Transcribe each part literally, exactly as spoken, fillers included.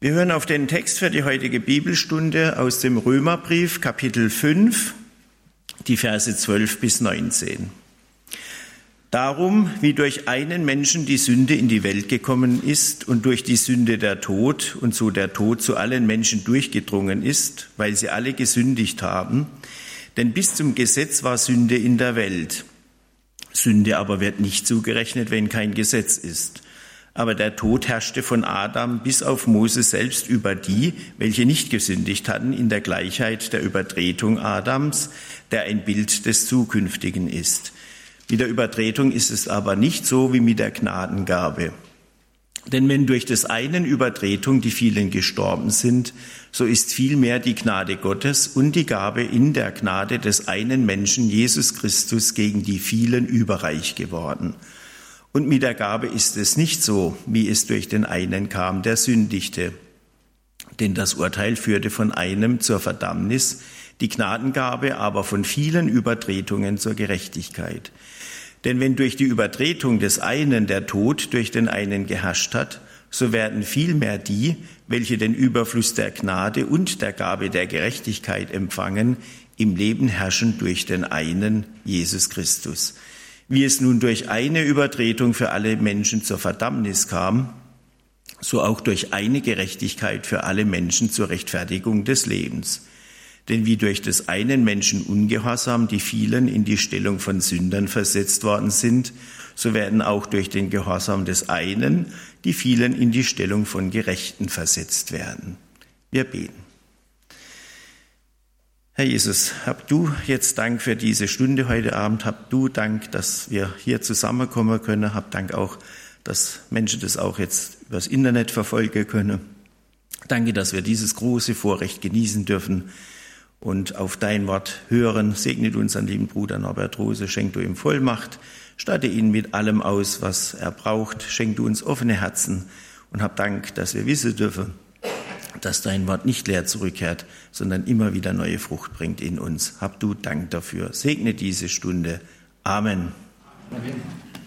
Wir hören auf den Text für die heutige Bibelstunde aus dem Römerbrief, Kapitel fünf, die Verse zwölf bis neunzehn. Darum, wie durch einen Menschen die Sünde in die Welt gekommen ist und durch die Sünde der Tod und so der Tod zu allen Menschen durchgedrungen ist, weil sie alle gesündigt haben, denn bis zum Gesetz war Sünde in der Welt. Sünde aber wird nicht zugerechnet, wenn kein Gesetz ist. Aber der Tod herrschte von Adam bis auf Mose selbst über die, welche nicht gesündigt hatten, in der Gleichheit der Übertretung Adams, der ein Bild des Zukünftigen ist. Mit der Übertretung ist es aber nicht so wie mit der Gnadengabe. Denn wenn durch des einen Übertretung die vielen gestorben sind, so ist vielmehr die Gnade Gottes und die Gabe in der Gnade des einen Menschen, Jesus Christus, gegen die vielen überreich geworden. Und mit der Gabe ist es nicht so, wie es durch den einen kam, der sündigte. Denn das Urteil führte von einem zur Verdammnis, die Gnadengabe aber von vielen Übertretungen zur Gerechtigkeit. Denn wenn durch die Übertretung des einen der Tod durch den einen geherrscht hat, so werden vielmehr die, welche den Überfluss der Gnade und der Gabe der Gerechtigkeit empfangen, im Leben herrschen durch den einen, Jesus Christus. Wie es nun durch eine Übertretung für alle Menschen zur Verdammnis kam, so auch durch eine Gerechtigkeit für alle Menschen zur Rechtfertigung des Lebens. Denn wie durch des einen Menschen Ungehorsam die vielen in die Stellung von Sündern versetzt worden sind, so werden auch durch den Gehorsam des einen die vielen in die Stellung von Gerechten versetzt werden. Wir beten. Herr Jesus, hab du jetzt Dank für diese Stunde heute Abend, hab du Dank, dass wir hier zusammenkommen können, hab Dank auch, dass Menschen das auch jetzt übers Internet verfolgen können. Danke, dass wir dieses große Vorrecht genießen dürfen und auf dein Wort hören. Segne du unseren lieben Bruder Norbert Rose, schenk du ihm Vollmacht, statte ihn mit allem aus, was er braucht, schenk du uns offene Herzen und hab Dank, dass wir wissen dürfen, dass dein Wort nicht leer zurückkehrt, sondern immer wieder neue Frucht bringt in uns. Hab du Dank dafür. Segne diese Stunde. Amen. Amen.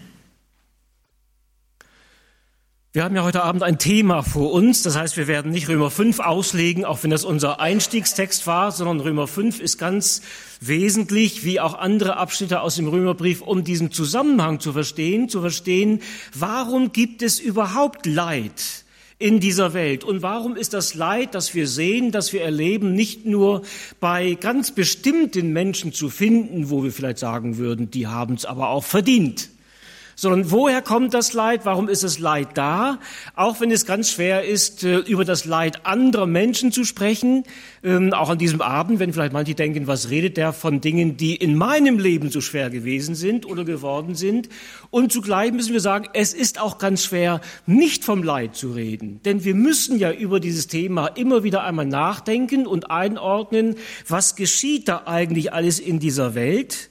Wir haben ja heute Abend ein Thema vor uns. Das heißt, wir werden nicht Römer fünf auslegen, auch wenn das unser Einstiegstext war, sondern Römer fünf ist ganz wesentlich, wie auch andere Abschnitte aus dem Römerbrief, um diesen Zusammenhang zu verstehen, zu verstehen, warum gibt es überhaupt Leid in dieser Welt? Und warum ist das Leid, das wir sehen, das wir erleben, nicht nur bei ganz bestimmten Menschen zu finden, wo wir vielleicht sagen würden, die haben es aber auch verdient? Sondern woher kommt das Leid? Warum ist das Leid da? Auch wenn es ganz schwer ist, über das Leid anderer Menschen zu sprechen, auch an diesem Abend, wenn vielleicht manche denken, was redet der von Dingen, die in meinem Leben so schwer gewesen sind oder geworden sind? Und zugleich müssen wir sagen, es ist auch ganz schwer, nicht vom Leid zu reden. Denn wir müssen ja über dieses Thema immer wieder einmal nachdenken und einordnen, was geschieht da eigentlich alles in dieser Welt?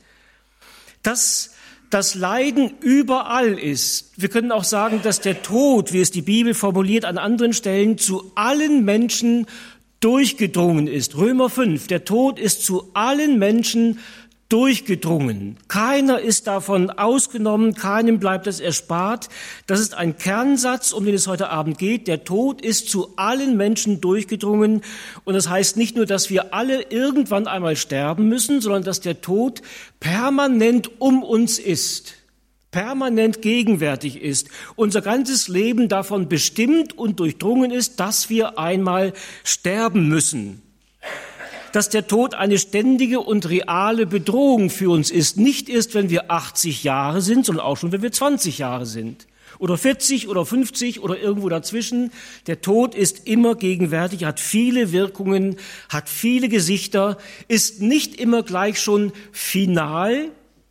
Das Das Leiden überall ist. Wir können auch sagen, dass der Tod, wie es die Bibel formuliert an anderen Stellen, zu allen Menschen durchgedrungen ist. Römer fünf, der Tod ist zu allen Menschen durchgedrungen. Keiner ist davon ausgenommen, keinem bleibt es erspart. Das ist ein Kernsatz, um den es heute Abend geht. Der Tod ist zu allen Menschen durchgedrungen. Und das heißt nicht nur, dass wir alle irgendwann einmal sterben müssen, sondern dass der Tod permanent um uns ist, permanent gegenwärtig ist. Unser ganzes Leben davon bestimmt und durchdrungen ist, dass wir einmal sterben müssen. Dass der Tod eine ständige und reale Bedrohung für uns ist. Nicht erst, wenn wir achtzig Jahre sind, sondern auch schon, wenn wir zwanzig Jahre sind. Oder vierzig oder fünfzig oder irgendwo dazwischen. Der Tod ist immer gegenwärtig, hat viele Wirkungen, hat viele Gesichter, ist nicht immer gleich schon final.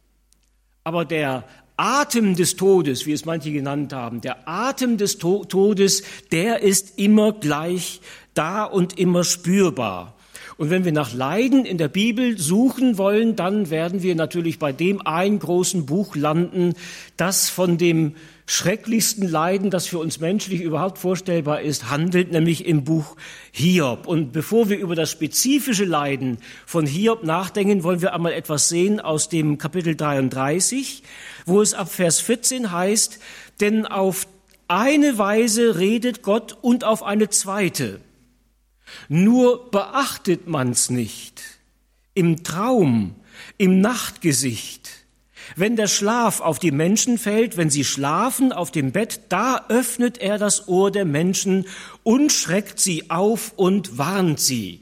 Aber der Atem des Todes, wie es manche genannt haben, der Atem des To- Todes, der ist immer gleich da und immer spürbar. Und wenn wir nach Leiden in der Bibel suchen wollen, dann werden wir natürlich bei dem einen großen Buch landen, das von dem schrecklichsten Leiden, das für uns menschlich überhaupt vorstellbar ist, handelt, nämlich im Buch Hiob. Und bevor wir über das spezifische Leiden von Hiob nachdenken, wollen wir einmal etwas sehen aus dem Kapitel dreiunddreißig, wo es ab Vers vierzehn heißt, denn auf eine Weise redet Gott und auf eine zweite. Nur beachtet man's nicht. Im Traum, im Nachtgesicht. Wenn der Schlaf auf die Menschen fällt, wenn sie schlafen auf dem Bett, da öffnet er das Ohr der Menschen und schreckt sie auf und warnt sie.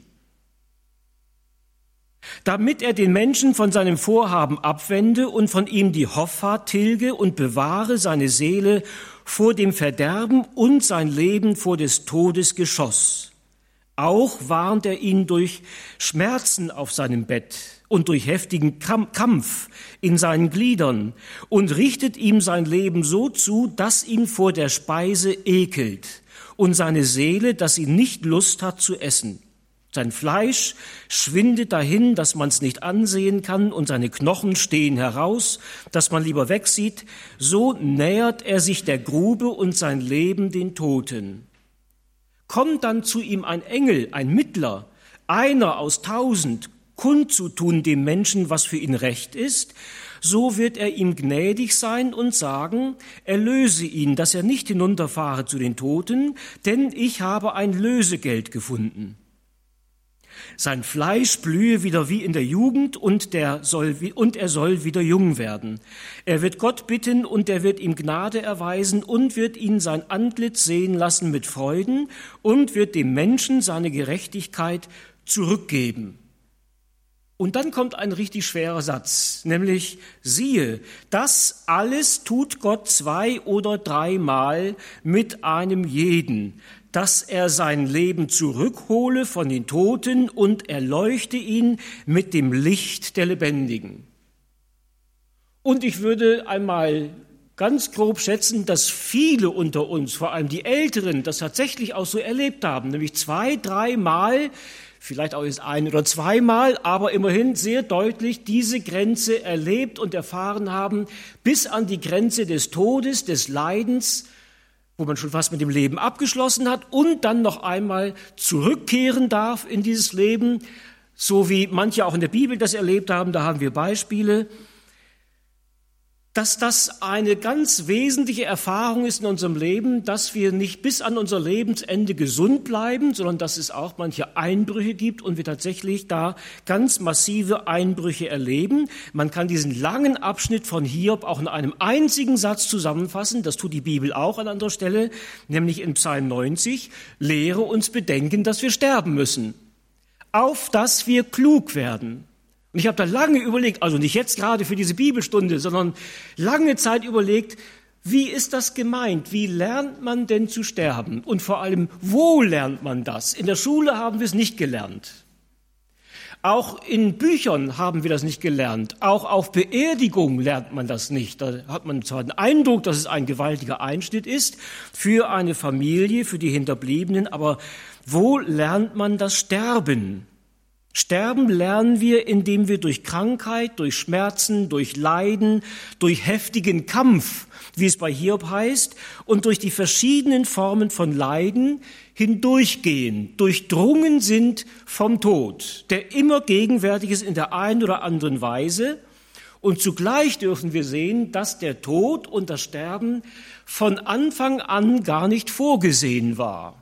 Damit er den Menschen von seinem Vorhaben abwende und von ihm die Hoffart tilge und bewahre seine Seele vor dem Verderben und sein Leben vor des Todes Geschoss. Auch warnt er ihn durch Schmerzen auf seinem Bett und durch heftigen Kampf in seinen Gliedern und richtet ihm sein Leben so zu, dass ihn vor der Speise ekelt und seine Seele, dass sie nicht Lust hat zu essen. Sein Fleisch schwindet dahin, dass man es nicht ansehen kann, und seine Knochen stehen heraus, dass man lieber wegsieht. So nähert er sich der Grube und sein Leben den Toten. Kommt dann zu ihm ein Engel, ein Mittler, einer aus tausend, kundzutun dem Menschen, was für ihn recht ist, so wird er ihm gnädig sein und sagen, erlöse ihn, dass er nicht hinunterfahre zu den Toten, denn ich habe ein Lösegeld gefunden. Sein Fleisch blühe wieder wie in der Jugend und, der soll, und er soll wieder jung werden. Er wird Gott bitten und er wird ihm Gnade erweisen und wird ihn sein Antlitz sehen lassen mit Freuden und wird dem Menschen seine Gerechtigkeit zurückgeben. Und dann kommt ein richtig schwerer Satz, nämlich, siehe, das alles tut Gott zwei oder dreimal mit einem jeden, dass er sein Leben zurückhole von den Toten und erleuchte ihn mit dem Licht der Lebendigen. Und ich würde einmal ganz grob schätzen, dass viele unter uns, vor allem die Älteren, das tatsächlich auch so erlebt haben, nämlich zwei, dreimal, vielleicht auch jetzt ein oder zweimal, aber immerhin sehr deutlich diese Grenze erlebt und erfahren haben, bis an die Grenze des Todes, des Leidens, wo man schon fast mit dem Leben abgeschlossen hat und dann noch einmal zurückkehren darf in dieses Leben, so wie manche auch in der Bibel das erlebt haben, da haben wir Beispiele, dass das eine ganz wesentliche Erfahrung ist in unserem Leben, dass wir nicht bis an unser Lebensende gesund bleiben, sondern dass es auch manche Einbrüche gibt und wir tatsächlich da ganz massive Einbrüche erleben. Man kann diesen langen Abschnitt von Hiob auch in einem einzigen Satz zusammenfassen, das tut die Bibel auch an anderer Stelle, nämlich in Psalm neunzig, lehre uns bedenken, dass wir sterben müssen, auf dass wir klug werden. Und ich habe da lange überlegt, also nicht jetzt gerade für diese Bibelstunde, sondern lange Zeit überlegt, wie ist das gemeint? Wie lernt man denn zu sterben? Und vor allem, wo lernt man das? In der Schule haben wir es nicht gelernt. Auch in Büchern haben wir das nicht gelernt. Auch auf Beerdigung lernt man das nicht. Da hat man zwar den Eindruck, dass es ein gewaltiger Einschnitt ist für eine Familie, für die Hinterbliebenen, aber wo lernt man das Sterben? Sterben lernen wir, indem wir durch Krankheit, durch Schmerzen, durch Leiden, durch heftigen Kampf, wie es bei Hiob heißt, und durch die verschiedenen Formen von Leiden hindurchgehen, durchdrungen sind vom Tod, der immer gegenwärtig ist in der einen oder anderen Weise. Und zugleich dürfen wir sehen, dass der Tod und das Sterben von Anfang an gar nicht vorgesehen war.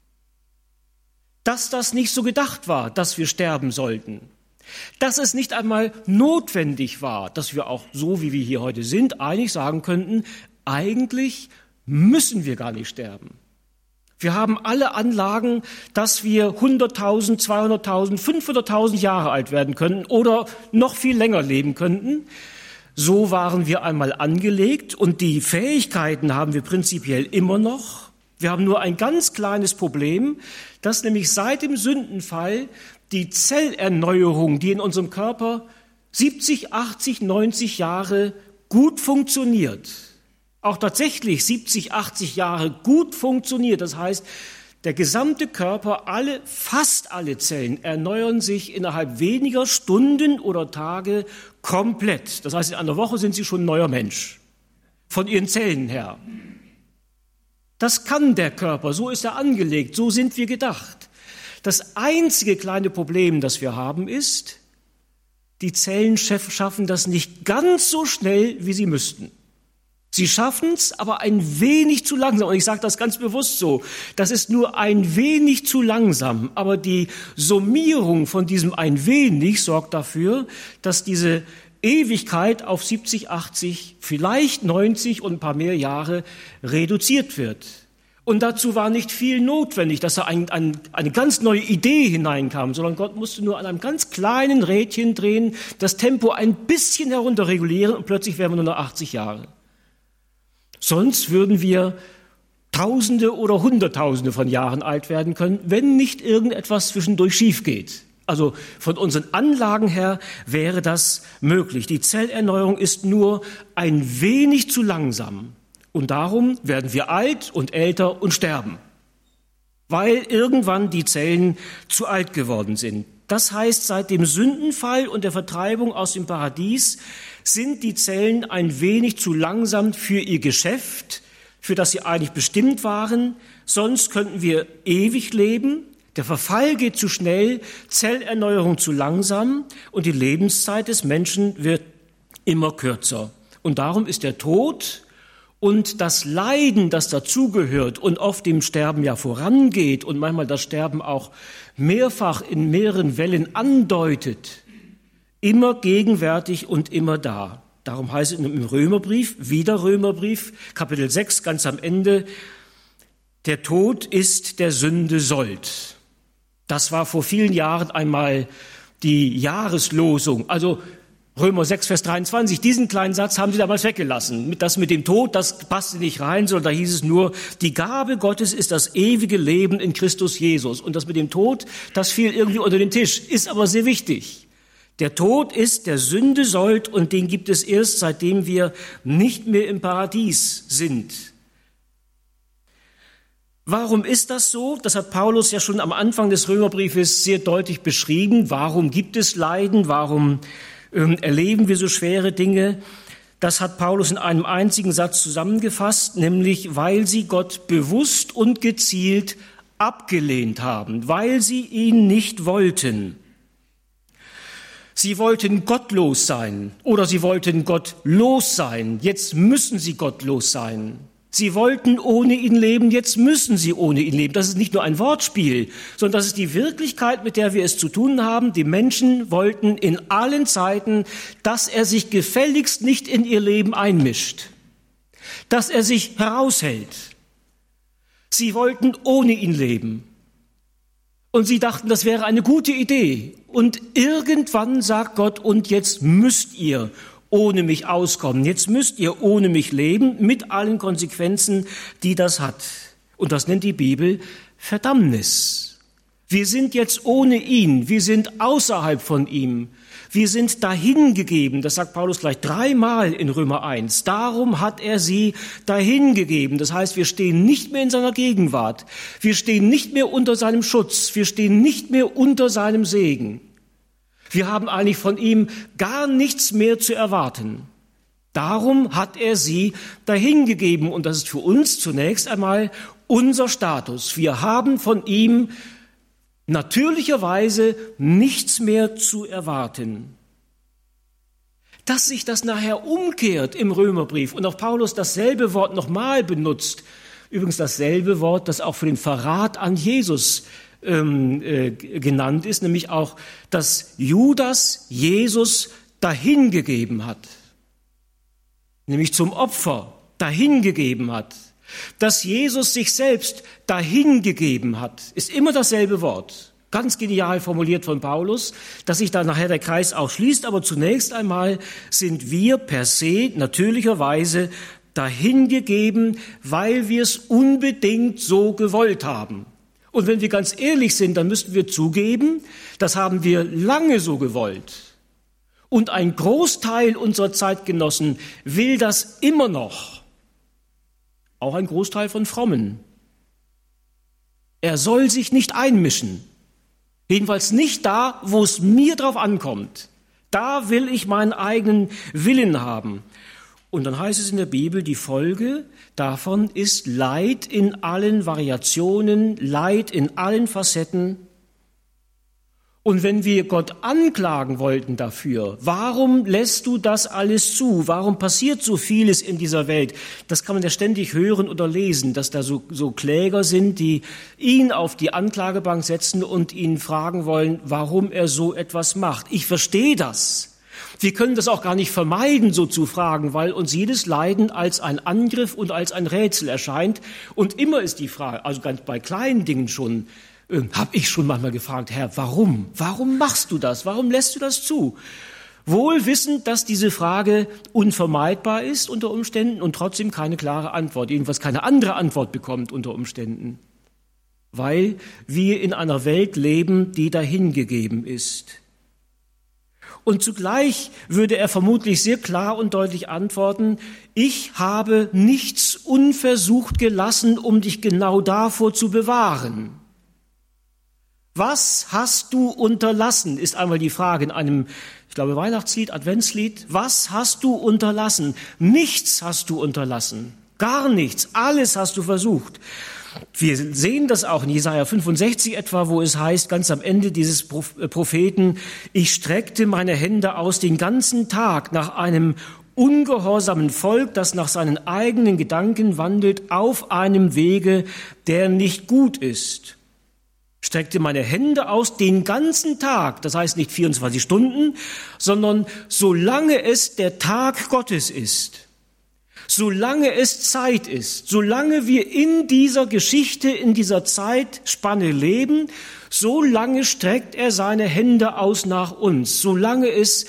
Dass das nicht so gedacht war, dass wir sterben sollten. Dass es nicht einmal notwendig war, dass wir auch so, wie wir hier heute sind, eigentlich sagen könnten, eigentlich müssen wir gar nicht sterben. Wir haben alle Anlagen, dass wir hunderttausend, zweihunderttausend, fünfhunderttausend Jahre alt werden könnten oder noch viel länger leben könnten. So waren wir einmal angelegt und die Fähigkeiten haben wir prinzipiell immer noch. Wir haben nur ein ganz kleines Problem, dass nämlich seit dem Sündenfall die Zellerneuerung, die in unserem Körper siebzig, achtzig, neunzig Jahre gut funktioniert, auch tatsächlich siebzig, achtzig Jahre gut funktioniert. Das heißt, der gesamte Körper, alle, fast alle Zellen erneuern sich innerhalb weniger Stunden oder Tage komplett. Das heißt, in einer Woche sind sie schon ein neuer Mensch, von ihren Zellen her. Das kann der Körper, so ist er angelegt, so sind wir gedacht. Das einzige kleine Problem, das wir haben, ist, die Zellen schaffen das nicht ganz so schnell, wie sie müssten. Sie schaffen es, aber ein wenig zu langsam. Und ich sage das ganz bewusst so. Das ist nur ein wenig zu langsam. Aber die Summierung von diesem ein wenig sorgt dafür, dass diese Ewigkeit auf siebzig, achtzig, vielleicht neunzig und ein paar mehr Jahre reduziert wird. Und dazu war nicht viel notwendig, dass da ein, ein, eine ganz neue Idee hineinkam, sondern Gott musste nur an einem ganz kleinen Rädchen drehen, das Tempo ein bisschen herunterregulieren und plötzlich wären wir nur noch achtzig Jahre. Sonst würden wir Tausende oder Hunderttausende von Jahren alt werden können, wenn nicht irgendetwas zwischendurch schief geht. Also von unseren Anlagen her wäre das möglich. Die Zellerneuerung ist nur ein wenig zu langsam. Und darum werden wir alt und älter und sterben, weil irgendwann die Zellen zu alt geworden sind. Das heißt, seit dem Sündenfall und der Vertreibung aus dem Paradies sind die Zellen ein wenig zu langsam für ihr Geschäft, für das sie eigentlich bestimmt waren. Sonst könnten wir ewig leben. Der Verfall geht zu schnell, Zellerneuerung zu langsam und die Lebenszeit des Menschen wird immer kürzer. Und darum ist der Tod und das Leiden, das dazugehört und oft dem Sterben ja vorangeht und manchmal das Sterben auch mehrfach in mehreren Wellen andeutet, immer gegenwärtig und immer da. Darum heißt es im Römerbrief, wieder Römerbrief, Kapitel sechs, ganz am Ende, der Tod ist der Sünde Sold. Das war vor vielen Jahren einmal die Jahreslosung, also Römer sechs, Vers dreiundzwanzig, diesen kleinen Satz haben sie damals weggelassen. Das mit dem Tod, das passte nicht rein, sondern da hieß es nur, die Gabe Gottes ist das ewige Leben in Christus Jesus. Und das mit dem Tod, das fiel irgendwie unter den Tisch, ist aber sehr wichtig. Der Tod ist der Sünde Sold und den gibt es erst, seitdem wir nicht mehr im Paradies sind. Warum ist das so? Das hat Paulus ja schon am Anfang des Römerbriefes sehr deutlich beschrieben. Warum gibt es Leiden? Warum ähm, erleben wir so schwere Dinge? Das hat Paulus in einem einzigen Satz zusammengefasst, nämlich weil sie Gott bewusst und gezielt abgelehnt haben, weil sie ihn nicht wollten. Sie wollten gottlos sein oder sie wollten gottlos sein. Jetzt müssen sie gottlos sein. Sie wollten ohne ihn leben, jetzt müssen sie ohne ihn leben. Das ist nicht nur ein Wortspiel, sondern das ist die Wirklichkeit, mit der wir es zu tun haben. Die Menschen wollten in allen Zeiten, dass er sich gefälligst nicht in ihr Leben einmischt, dass er sich heraushält. Sie wollten ohne ihn leben. Und sie dachten, das wäre eine gute Idee. Und irgendwann sagt Gott, und jetzt müsst ihr ohne mich auskommen. Jetzt müsst ihr ohne mich leben, mit allen Konsequenzen, die das hat. Und das nennt die Bibel Verdammnis. Wir sind jetzt ohne ihn, wir sind außerhalb von ihm, wir sind dahingegeben, das sagt Paulus gleich dreimal in Römer eins, darum hat er sie dahingegeben. Das heißt, wir stehen nicht mehr in seiner Gegenwart, wir stehen nicht mehr unter seinem Schutz, wir stehen nicht mehr unter seinem Segen. Wir haben eigentlich von ihm gar nichts mehr zu erwarten. Darum hat er sie dahingegeben. Und das ist für uns zunächst einmal unser Status. Wir haben von ihm natürlicherweise nichts mehr zu erwarten. Dass sich das nachher umkehrt im Römerbrief und auch Paulus dasselbe Wort nochmal benutzt, übrigens dasselbe Wort, das auch für den Verrat an Jesus Ähm, äh, genannt ist, nämlich auch, dass Judas Jesus dahingegeben hat, nämlich zum Opfer dahingegeben hat, dass Jesus sich selbst dahingegeben hat, ist immer dasselbe Wort, ganz genial formuliert von Paulus, dass sich da nachher der Kreis auch schließt, aber zunächst einmal sind wir per se natürlicherweise dahingegeben, weil wir es unbedingt so gewollt haben. Und wenn wir ganz ehrlich sind, dann müssten wir zugeben, das haben wir lange so gewollt. Und ein Großteil unserer Zeitgenossen will das immer noch. Auch ein Großteil von Frommen. Er soll sich nicht einmischen. Jedenfalls nicht da, wo es mir drauf ankommt. Da will ich meinen eigenen Willen haben. Und dann heißt es in der Bibel, die Folge davon ist Leid in allen Variationen, Leid in allen Facetten. Und wenn wir Gott anklagen wollten dafür, warum lässt du das alles zu? Warum passiert so vieles in dieser Welt? Das kann man ja ständig hören oder lesen, dass da so, so Kläger sind, die ihn auf die Anklagebank setzen und ihn fragen wollen, warum er so etwas macht. Ich verstehe das. Wir können das auch gar nicht vermeiden, so zu fragen, weil uns jedes Leiden als ein Angriff und als ein Rätsel erscheint. Und immer ist die Frage, also ganz bei kleinen Dingen schon, habe ich schon manchmal gefragt, Herr, warum? Warum machst du das? Warum lässt du das zu? Wohl wissend, dass diese Frage unvermeidbar ist unter Umständen und trotzdem keine klare Antwort, jedenfalls keine andere Antwort bekommt unter Umständen, weil wir in einer Welt leben, die dahingegeben ist. Und zugleich würde er vermutlich sehr klar und deutlich antworten, ich habe nichts unversucht gelassen, um dich genau davor zu bewahren. Was hast du unterlassen, ist einmal die Frage in einem, ich glaube, Weihnachtslied, Adventslied. Was hast du unterlassen? Nichts hast du unterlassen. Gar nichts. Alles hast du versucht. Wir sehen das auch in Jesaja fünfundsechzig etwa, wo es heißt, ganz am Ende dieses Propheten, ich streckte meine Hände aus den ganzen Tag nach einem ungehorsamen Volk, das nach seinen eigenen Gedanken wandelt, auf einem Wege, der nicht gut ist. Streckte meine Hände aus den ganzen Tag, das heißt nicht vierundzwanzig Stunden, sondern solange es der Tag Gottes ist, solange es Zeit ist, solange wir in dieser Geschichte, in dieser Zeitspanne leben, solange streckt er seine Hände aus nach uns, solange es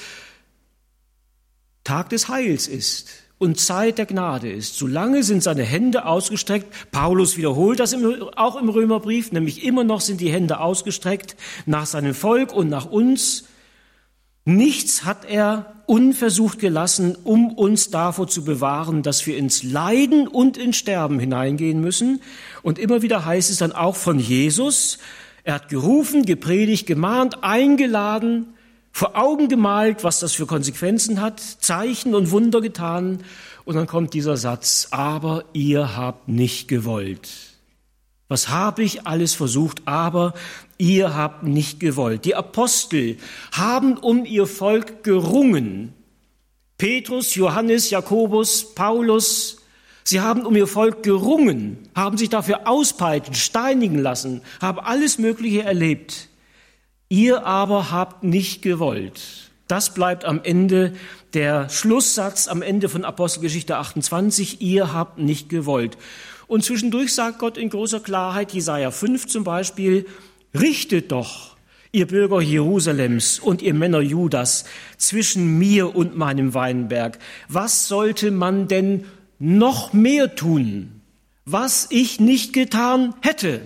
Tag des Heils ist und Zeit der Gnade ist. Solange sind seine Hände ausgestreckt. Paulus wiederholt das im, auch im Römerbrief, nämlich immer noch sind die Hände ausgestreckt nach seinem Volk und nach uns. Nichts hat er unversucht gelassen, um uns davor zu bewahren, dass wir ins Leiden und ins Sterben hineingehen müssen. Und immer wieder heißt es dann auch von Jesus, er hat gerufen, gepredigt, gemahnt, eingeladen, vor Augen gemalt, was das für Konsequenzen hat, Zeichen und Wunder getan. Und dann kommt dieser Satz, aber ihr habt nicht gewollt. Was habe ich alles versucht, aber ihr habt nicht gewollt. Die Apostel haben um ihr Volk gerungen. Petrus, Johannes, Jakobus, Paulus, sie haben um ihr Volk gerungen, haben sich dafür auspeitschen, steinigen lassen, haben alles Mögliche erlebt. Ihr aber habt nicht gewollt. Das bleibt am Ende der Schlusssatz, am Ende von Apostelgeschichte achtundzwanzig. Ihr habt nicht gewollt. Und zwischendurch sagt Gott in großer Klarheit, Jesaja fünf zum Beispiel, richtet doch, ihr Bürger Jerusalems und ihr Männer Judas, zwischen mir und meinem Weinberg. Was sollte man denn noch mehr tun, was ich nicht getan hätte?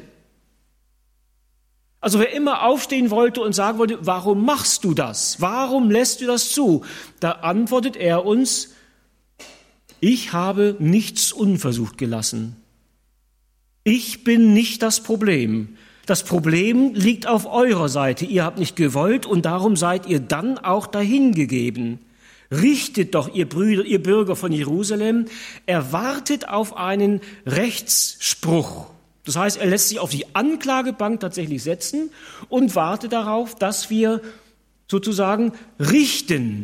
Also wer immer aufstehen wollte und sagen wollte, warum machst du das? Warum lässt du das zu? Da antwortet er uns, ich habe nichts unversucht gelassen. Ich bin nicht das Problem. Das Problem liegt auf eurer Seite. Ihr habt nicht gewollt und darum seid ihr dann auch dahingegeben. Richtet doch, ihr Brüder, ihr Bürger von Jerusalem, erwartet auf einen Rechtsspruch. Das heißt, er lässt sich auf die Anklagebank tatsächlich setzen und wartet darauf, dass wir sozusagen richten.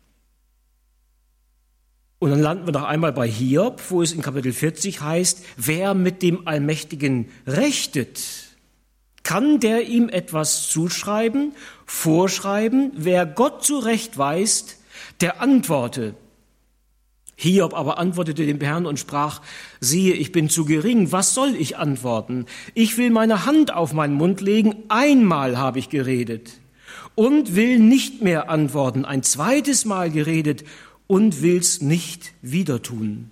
Und dann landen wir noch einmal bei Hiob, wo es in Kapitel vierzig heißt, wer mit dem Allmächtigen rechtet, kann der ihm etwas zuschreiben, vorschreiben? Wer Gott zurechtweist, der antworte. Hiob aber antwortete dem Herrn und sprach, siehe, ich bin zu gering, was soll ich antworten? Ich will meine Hand auf meinen Mund legen, einmal habe ich geredet und will nicht mehr antworten, ein zweites Mal geredet und will's nicht wieder tun.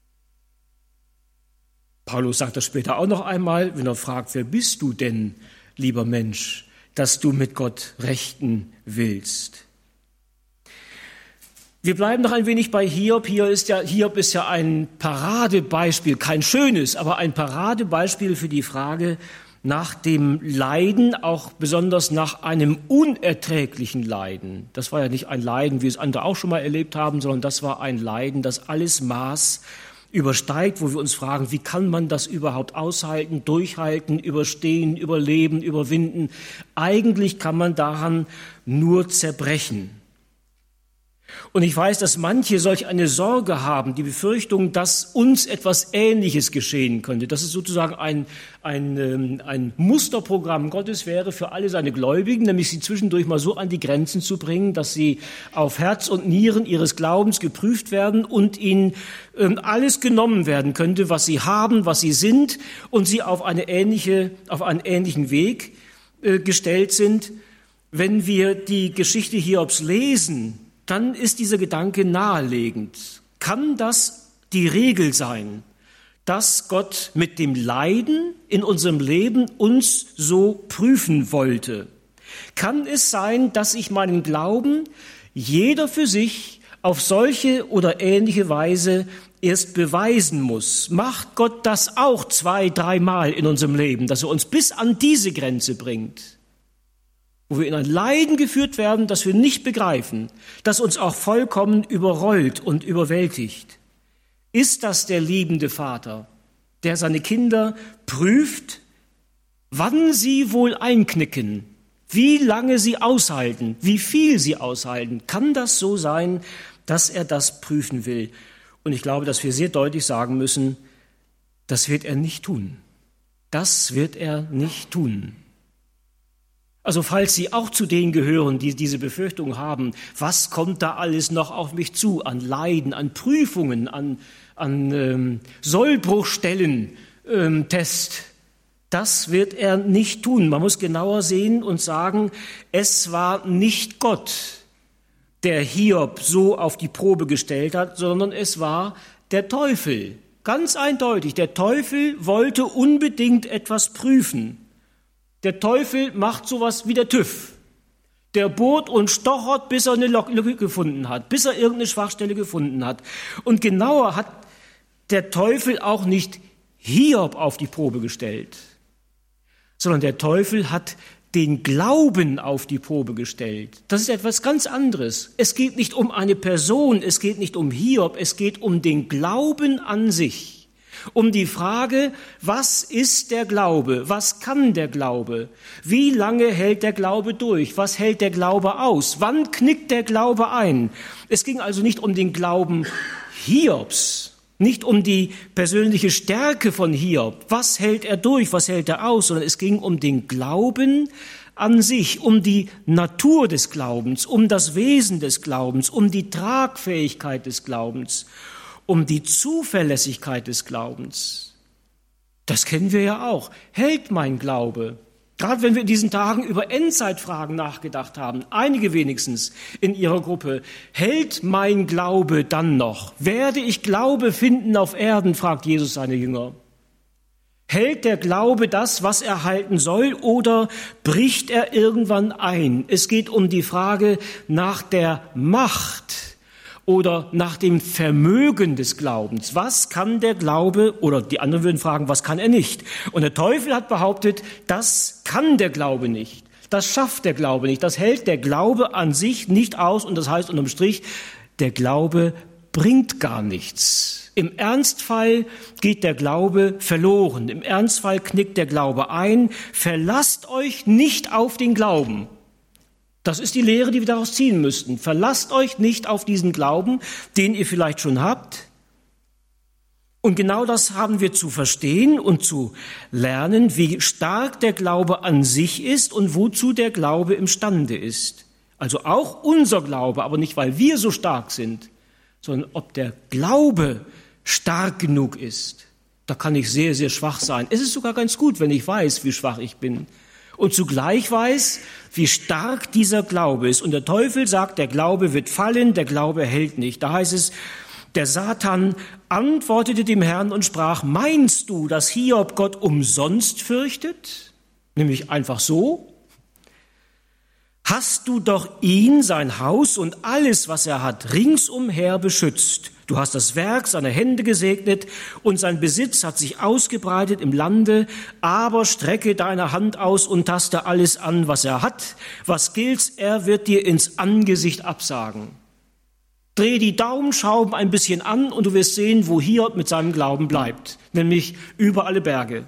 Paulus sagt das später auch noch einmal, wenn er fragt, wer bist du denn, lieber Mensch, dass du mit Gott rechten willst? Wir bleiben noch ein wenig bei Hiob. Hier ist ja, Hiob ist ja ein Paradebeispiel, kein schönes, aber ein Paradebeispiel für die Frage nach dem Leiden, auch besonders nach einem unerträglichen Leiden. Das war ja nicht ein Leiden, wie es andere auch schon mal erlebt haben, sondern das war ein Leiden, das alles maß übersteigt, wo wir uns fragen, wie kann man das überhaupt aushalten, durchhalten, überstehen, überleben, überwinden. Eigentlich kann man daran nur zerbrechen. Und ich weiß, dass manche solch eine Sorge haben, die Befürchtung, dass uns etwas Ähnliches geschehen könnte. Dass es sozusagen ein, ein, ein Musterprogramm Gottes wäre für alle seine Gläubigen, nämlich sie zwischendurch mal so an die Grenzen zu bringen, dass sie auf Herz und Nieren ihres Glaubens geprüft werden und ihnen äh, alles genommen werden könnte, was sie haben, was sie sind, und sie auf eine ähnliche, auf einen ähnlichen Weg äh, gestellt sind. Wenn wir die Geschichte Hiobs lesen, dann ist dieser Gedanke naheliegend. Kann das die Regel sein, dass Gott mit dem Leiden in unserem Leben uns so prüfen wollte? Kann es sein, dass ich meinen Glauben, jeder für sich, auf solche oder ähnliche Weise erst beweisen muss? Macht Gott das auch zwei, dreimal in unserem Leben, dass er uns bis an diese Grenze bringt? Wo wir in ein Leiden geführt werden, das wir nicht begreifen, das uns auch vollkommen überrollt und überwältigt. Ist das der liebende Vater, der seine Kinder prüft, wann sie wohl einknicken, wie lange sie aushalten, wie viel sie aushalten? Kann das so sein, dass er das prüfen will? Und ich glaube, dass wir sehr deutlich sagen müssen, das wird er nicht tun. Das wird er nicht tun. Also falls Sie auch zu denen gehören, die diese Befürchtung haben, was kommt da alles noch auf mich zu, an Leiden, an Prüfungen, an, an ähm, Sollbruchstellen, ähm, Test, das wird er nicht tun. Man muss genauer sehen und sagen, es war nicht Gott, der Hiob so auf die Probe gestellt hat, sondern es war der Teufel. Ganz eindeutig, der Teufel wollte unbedingt etwas prüfen. Der Teufel macht sowas wie der TÜV. Der bohrt und stochert, bis er eine Lücke gefunden hat, bis er irgendeine Schwachstelle gefunden hat. Und genauer hat der Teufel auch nicht Hiob auf die Probe gestellt, sondern der Teufel hat den Glauben auf die Probe gestellt. Das ist etwas ganz anderes. Es geht nicht um eine Person, es geht nicht um Hiob, es geht um den Glauben an sich. Um die Frage, was ist der Glaube? Was kann der Glaube? Wie lange hält der Glaube durch? Was hält der Glaube aus? Wann knickt der Glaube ein? Es ging also nicht um den Glauben Hiobs, nicht um die persönliche Stärke von Hiob. Was hält er durch? Was hält er aus? Sondern es ging um den Glauben an sich, um die Natur des Glaubens, um das Wesen des Glaubens, um die Tragfähigkeit des Glaubens, um die Zuverlässigkeit des Glaubens. Das kennen wir ja auch. Hält mein Glaube? Gerade wenn wir in diesen Tagen über Endzeitfragen nachgedacht haben, einige wenigstens in ihrer Gruppe, hält mein Glaube dann noch? Werde ich Glaube finden auf Erden, fragt Jesus seine Jünger. Hält der Glaube das, was er halten soll, oder bricht er irgendwann ein? Es geht um die Frage nach der Macht oder nach dem Vermögen des Glaubens. Was kann der Glaube, oder die anderen würden fragen, was kann er nicht? Und der Teufel hat behauptet, das kann der Glaube nicht. Das schafft der Glaube nicht. Das hält der Glaube an sich nicht aus. Und das heißt unterm Strich, der Glaube bringt gar nichts. Im Ernstfall geht der Glaube verloren. Im Ernstfall knickt der Glaube ein. Verlasst euch nicht auf den Glauben. Das ist die Lehre, die wir daraus ziehen müssten. Verlasst euch nicht auf diesen Glauben, den ihr vielleicht schon habt. Und genau das haben wir zu verstehen und zu lernen, wie stark der Glaube an sich ist und wozu der Glaube imstande ist. Also auch unser Glaube, aber nicht, weil wir so stark sind, sondern ob der Glaube stark genug ist. Da kann ich sehr, sehr schwach sein. Es ist sogar ganz gut, wenn ich weiß, wie schwach ich bin. Und zugleich weiß, wie stark dieser Glaube ist. Und der Teufel sagt, der Glaube wird fallen, der Glaube hält nicht. Da heißt es, der Satan antwortete dem Herrn und sprach, meinst du, dass Hiob Gott umsonst fürchtet? Nämlich einfach so? Hast du doch ihn, sein Haus und alles, was er hat, ringsumher beschützt. Du hast das Werk seiner Hände gesegnet und sein Besitz hat sich ausgebreitet im Lande, aber strecke deine Hand aus und taste alles an, was er hat. Was gilt's, er wird dir ins Angesicht absagen. Dreh die Daumenschrauben ein bisschen an und du wirst sehen, wo Hiob mit seinem Glauben bleibt, nämlich über alle Berge.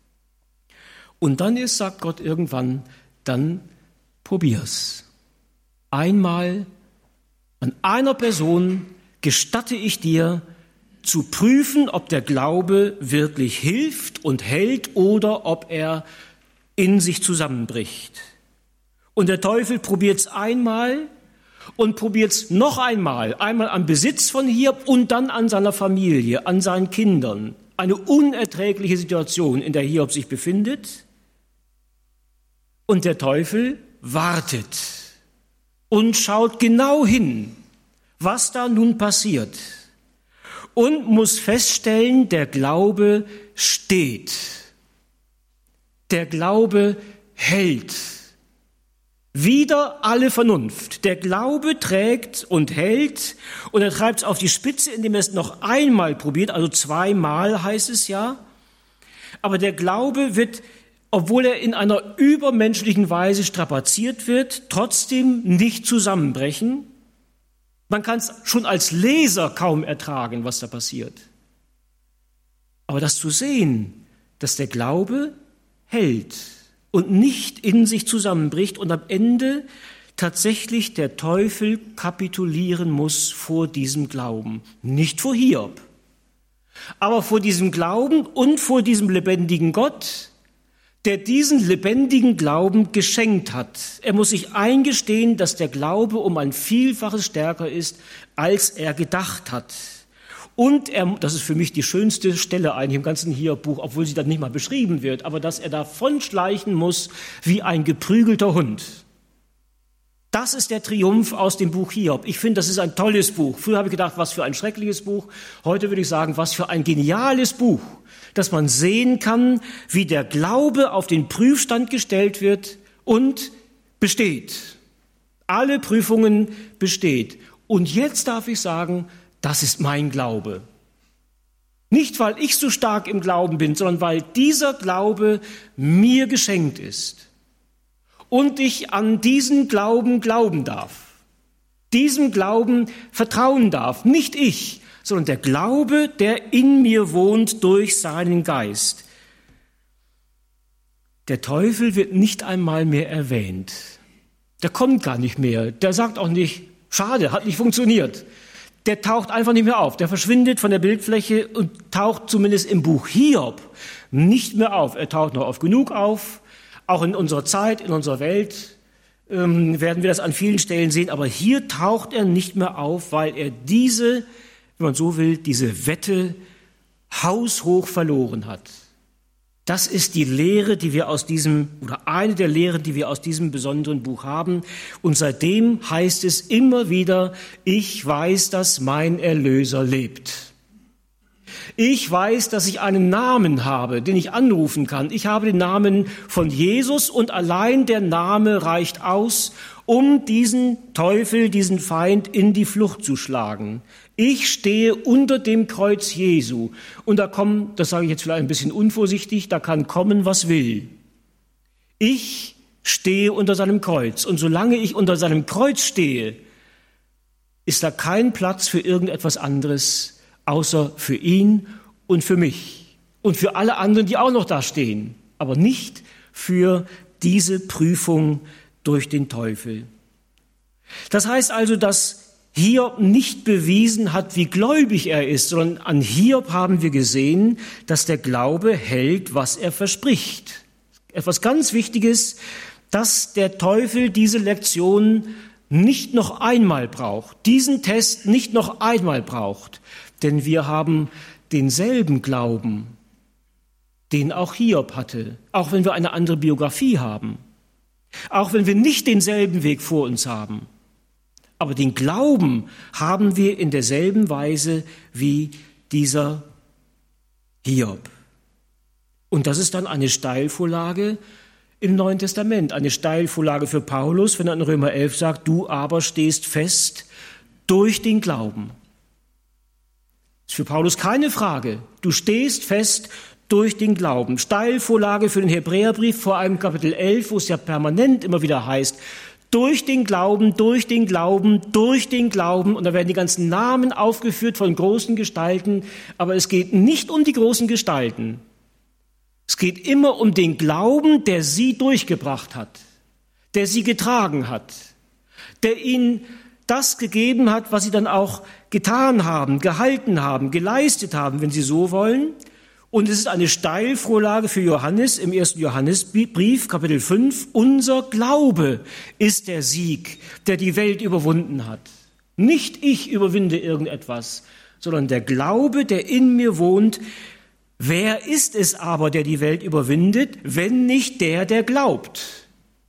Und dann ist, sagt Gott irgendwann, dann probier's. Einmal an einer Person gestatte ich dir zu prüfen, ob der Glaube wirklich hilft und hält oder ob er in sich zusammenbricht. Und der Teufel probiert's einmal und probiert's noch einmal, einmal am Besitz von Hiob und dann an seiner Familie, an seinen Kindern. Eine unerträgliche Situation, in der Hiob sich befindet. Und der Teufel wartet und schaut genau hin, was da nun passiert. Und muss feststellen, der Glaube steht. Der Glaube hält. Wieder alle Vernunft. Der Glaube trägt und hält und er treibt es auf die Spitze, indem er es noch einmal probiert, also zweimal heißt es ja. Aber der Glaube wird, obwohl er in einer übermenschlichen Weise strapaziert wird, trotzdem nicht zusammenbrechen. Man kann es schon als Leser kaum ertragen, was da passiert. Aber das zu sehen, dass der Glaube hält und nicht in sich zusammenbricht und am Ende tatsächlich der Teufel kapitulieren muss vor diesem Glauben. Nicht vor Hiob, aber vor diesem Glauben und vor diesem lebendigen Gott, der diesen lebendigen Glauben geschenkt hat. Er muss sich eingestehen, dass der Glaube um ein Vielfaches stärker ist, als er gedacht hat. Und er, das ist für mich die schönste Stelle eigentlich im ganzen Hiob-Buch, obwohl sie dann nicht mal beschrieben wird, aber dass er davon schleichen muss wie ein geprügelter Hund. Das ist der Triumph aus dem Buch Hiob. Ich finde, das ist ein tolles Buch. Früher habe ich gedacht, was für ein schreckliches Buch. Heute würde ich sagen, was für ein geniales Buch, dass man sehen kann, wie der Glaube auf den Prüfstand gestellt wird und besteht. Alle Prüfungen besteht. Und jetzt darf ich sagen, das ist mein Glaube. Nicht, weil ich so stark im Glauben bin, sondern weil dieser Glaube mir geschenkt ist. Und ich an diesen Glauben glauben darf. Diesem Glauben vertrauen darf. Nicht ich, sondern der Glaube, der in mir wohnt durch seinen Geist. Der Teufel wird nicht einmal mehr erwähnt. Der kommt gar nicht mehr. Der sagt auch nicht, schade, hat nicht funktioniert. Der taucht einfach nicht mehr auf. Der verschwindet von der Bildfläche und taucht zumindest im Buch Hiob nicht mehr auf. Er taucht noch oft genug auf. Auch in unserer Zeit, in unserer Welt ähm, werden wir das an vielen Stellen sehen. Aber hier taucht er nicht mehr auf, weil er diese, wenn man so will, diese Wette haushoch verloren hat. Das ist die Lehre, die wir aus diesem, oder eine der Lehren, die wir aus diesem besonderen Buch haben. Und seitdem heißt es immer wieder, ich weiß, dass mein Erlöser lebt. Ich weiß, dass ich einen Namen habe, den ich anrufen kann. Ich habe den Namen von Jesus und allein der Name reicht aus, um diesen Teufel, diesen Feind in die Flucht zu schlagen. Ich stehe unter dem Kreuz Jesu und da kommen, das sage ich jetzt vielleicht ein bisschen unvorsichtig, da kann kommen, was will. Ich stehe unter seinem Kreuz und solange ich unter seinem Kreuz stehe, ist da kein Platz für irgendetwas anderes, außer für ihn und für mich und für alle anderen, die auch noch da stehen, aber nicht für diese Prüfung durch den Teufel. Das heißt also, dass Hiob nicht bewiesen hat, wie gläubig er ist, sondern an Hiob haben wir gesehen, dass der Glaube hält, was er verspricht. Etwas ganz Wichtiges, dass der Teufel diese Lektion nicht noch einmal braucht, diesen Test nicht noch einmal braucht, denn wir haben denselben Glauben, den auch Hiob hatte, auch wenn wir eine andere Biografie haben, auch wenn wir nicht denselben Weg vor uns haben. Aber den Glauben haben wir in derselben Weise wie dieser Hiob. Und das ist dann eine Steilvorlage im Neuen Testament, eine Steilvorlage für Paulus, wenn er in Römer elf sagt, du aber stehst fest durch den Glauben. Das ist für Paulus keine Frage. Du stehst fest durch den Glauben. Steilvorlage für den Hebräerbrief, vor allem Kapitel elf, wo es ja permanent immer wieder heißt, Durch den Glauben, durch den Glauben, durch den Glauben. Und da werden die ganzen Namen aufgeführt von großen Gestalten. Aber es geht nicht um die großen Gestalten. Es geht immer um den Glauben, der sie durchgebracht hat, der sie getragen hat, der ihnen das gegeben hat, was sie dann auch getan haben, gehalten haben, geleistet haben, wenn sie so wollen. Und es ist eine Steilvorlage für Johannes im ersten Johannesbrief, Kapitel fünf. Unser Glaube ist der Sieg, der die Welt überwunden hat. Nicht ich überwinde irgendetwas, sondern der Glaube, der in mir wohnt. Wer ist es aber, der die Welt überwindet, wenn nicht der, der glaubt,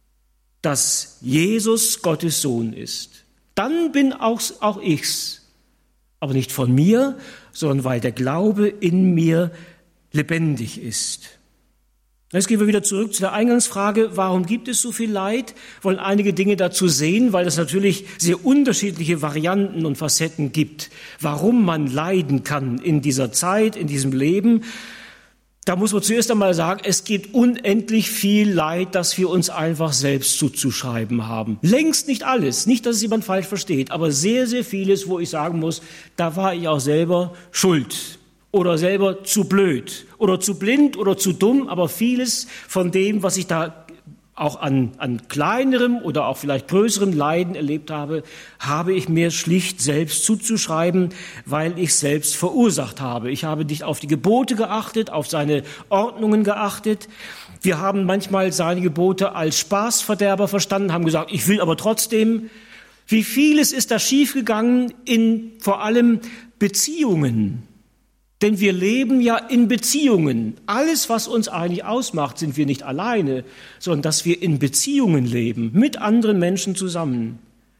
dass Jesus Gottes Sohn ist? Dann bin auch, auch ich's. Aber nicht von mir, sondern weil der Glaube in mir lebendig ist. Jetzt gehen wir wieder zurück zu der Eingangsfrage, warum gibt es so viel Leid? Wir wollen einige Dinge dazu sehen, weil es natürlich sehr unterschiedliche Varianten und Facetten gibt, warum man leiden kann in dieser Zeit, in diesem Leben. Da muss man zuerst einmal sagen, es gibt unendlich viel Leid, das wir uns einfach selbst zuzuschreiben haben. Längst nicht alles, nicht, dass es jemand falsch versteht, aber sehr, sehr vieles, wo ich sagen muss, da war ich auch selber schuld. Oder selber zu blöd oder zu blind oder zu dumm, aber vieles von dem, was ich da auch an, an kleinerem oder auch vielleicht größerem Leiden erlebt habe, habe ich mir schlicht selbst zuzuschreiben, weil ich selbst verursacht habe. Ich habe nicht auf die Gebote geachtet, auf seine Ordnungen geachtet. Wir haben manchmal seine Gebote als Spaßverderber verstanden, haben gesagt, ich will aber trotzdem. Wie vieles ist da schiefgegangen in vor allem Beziehungen. Denn wir leben ja in Beziehungen. Alles, was uns eigentlich ausmacht, sind wir nicht alleine, sondern dass wir in Beziehungen leben, mit anderen Menschen zusammen.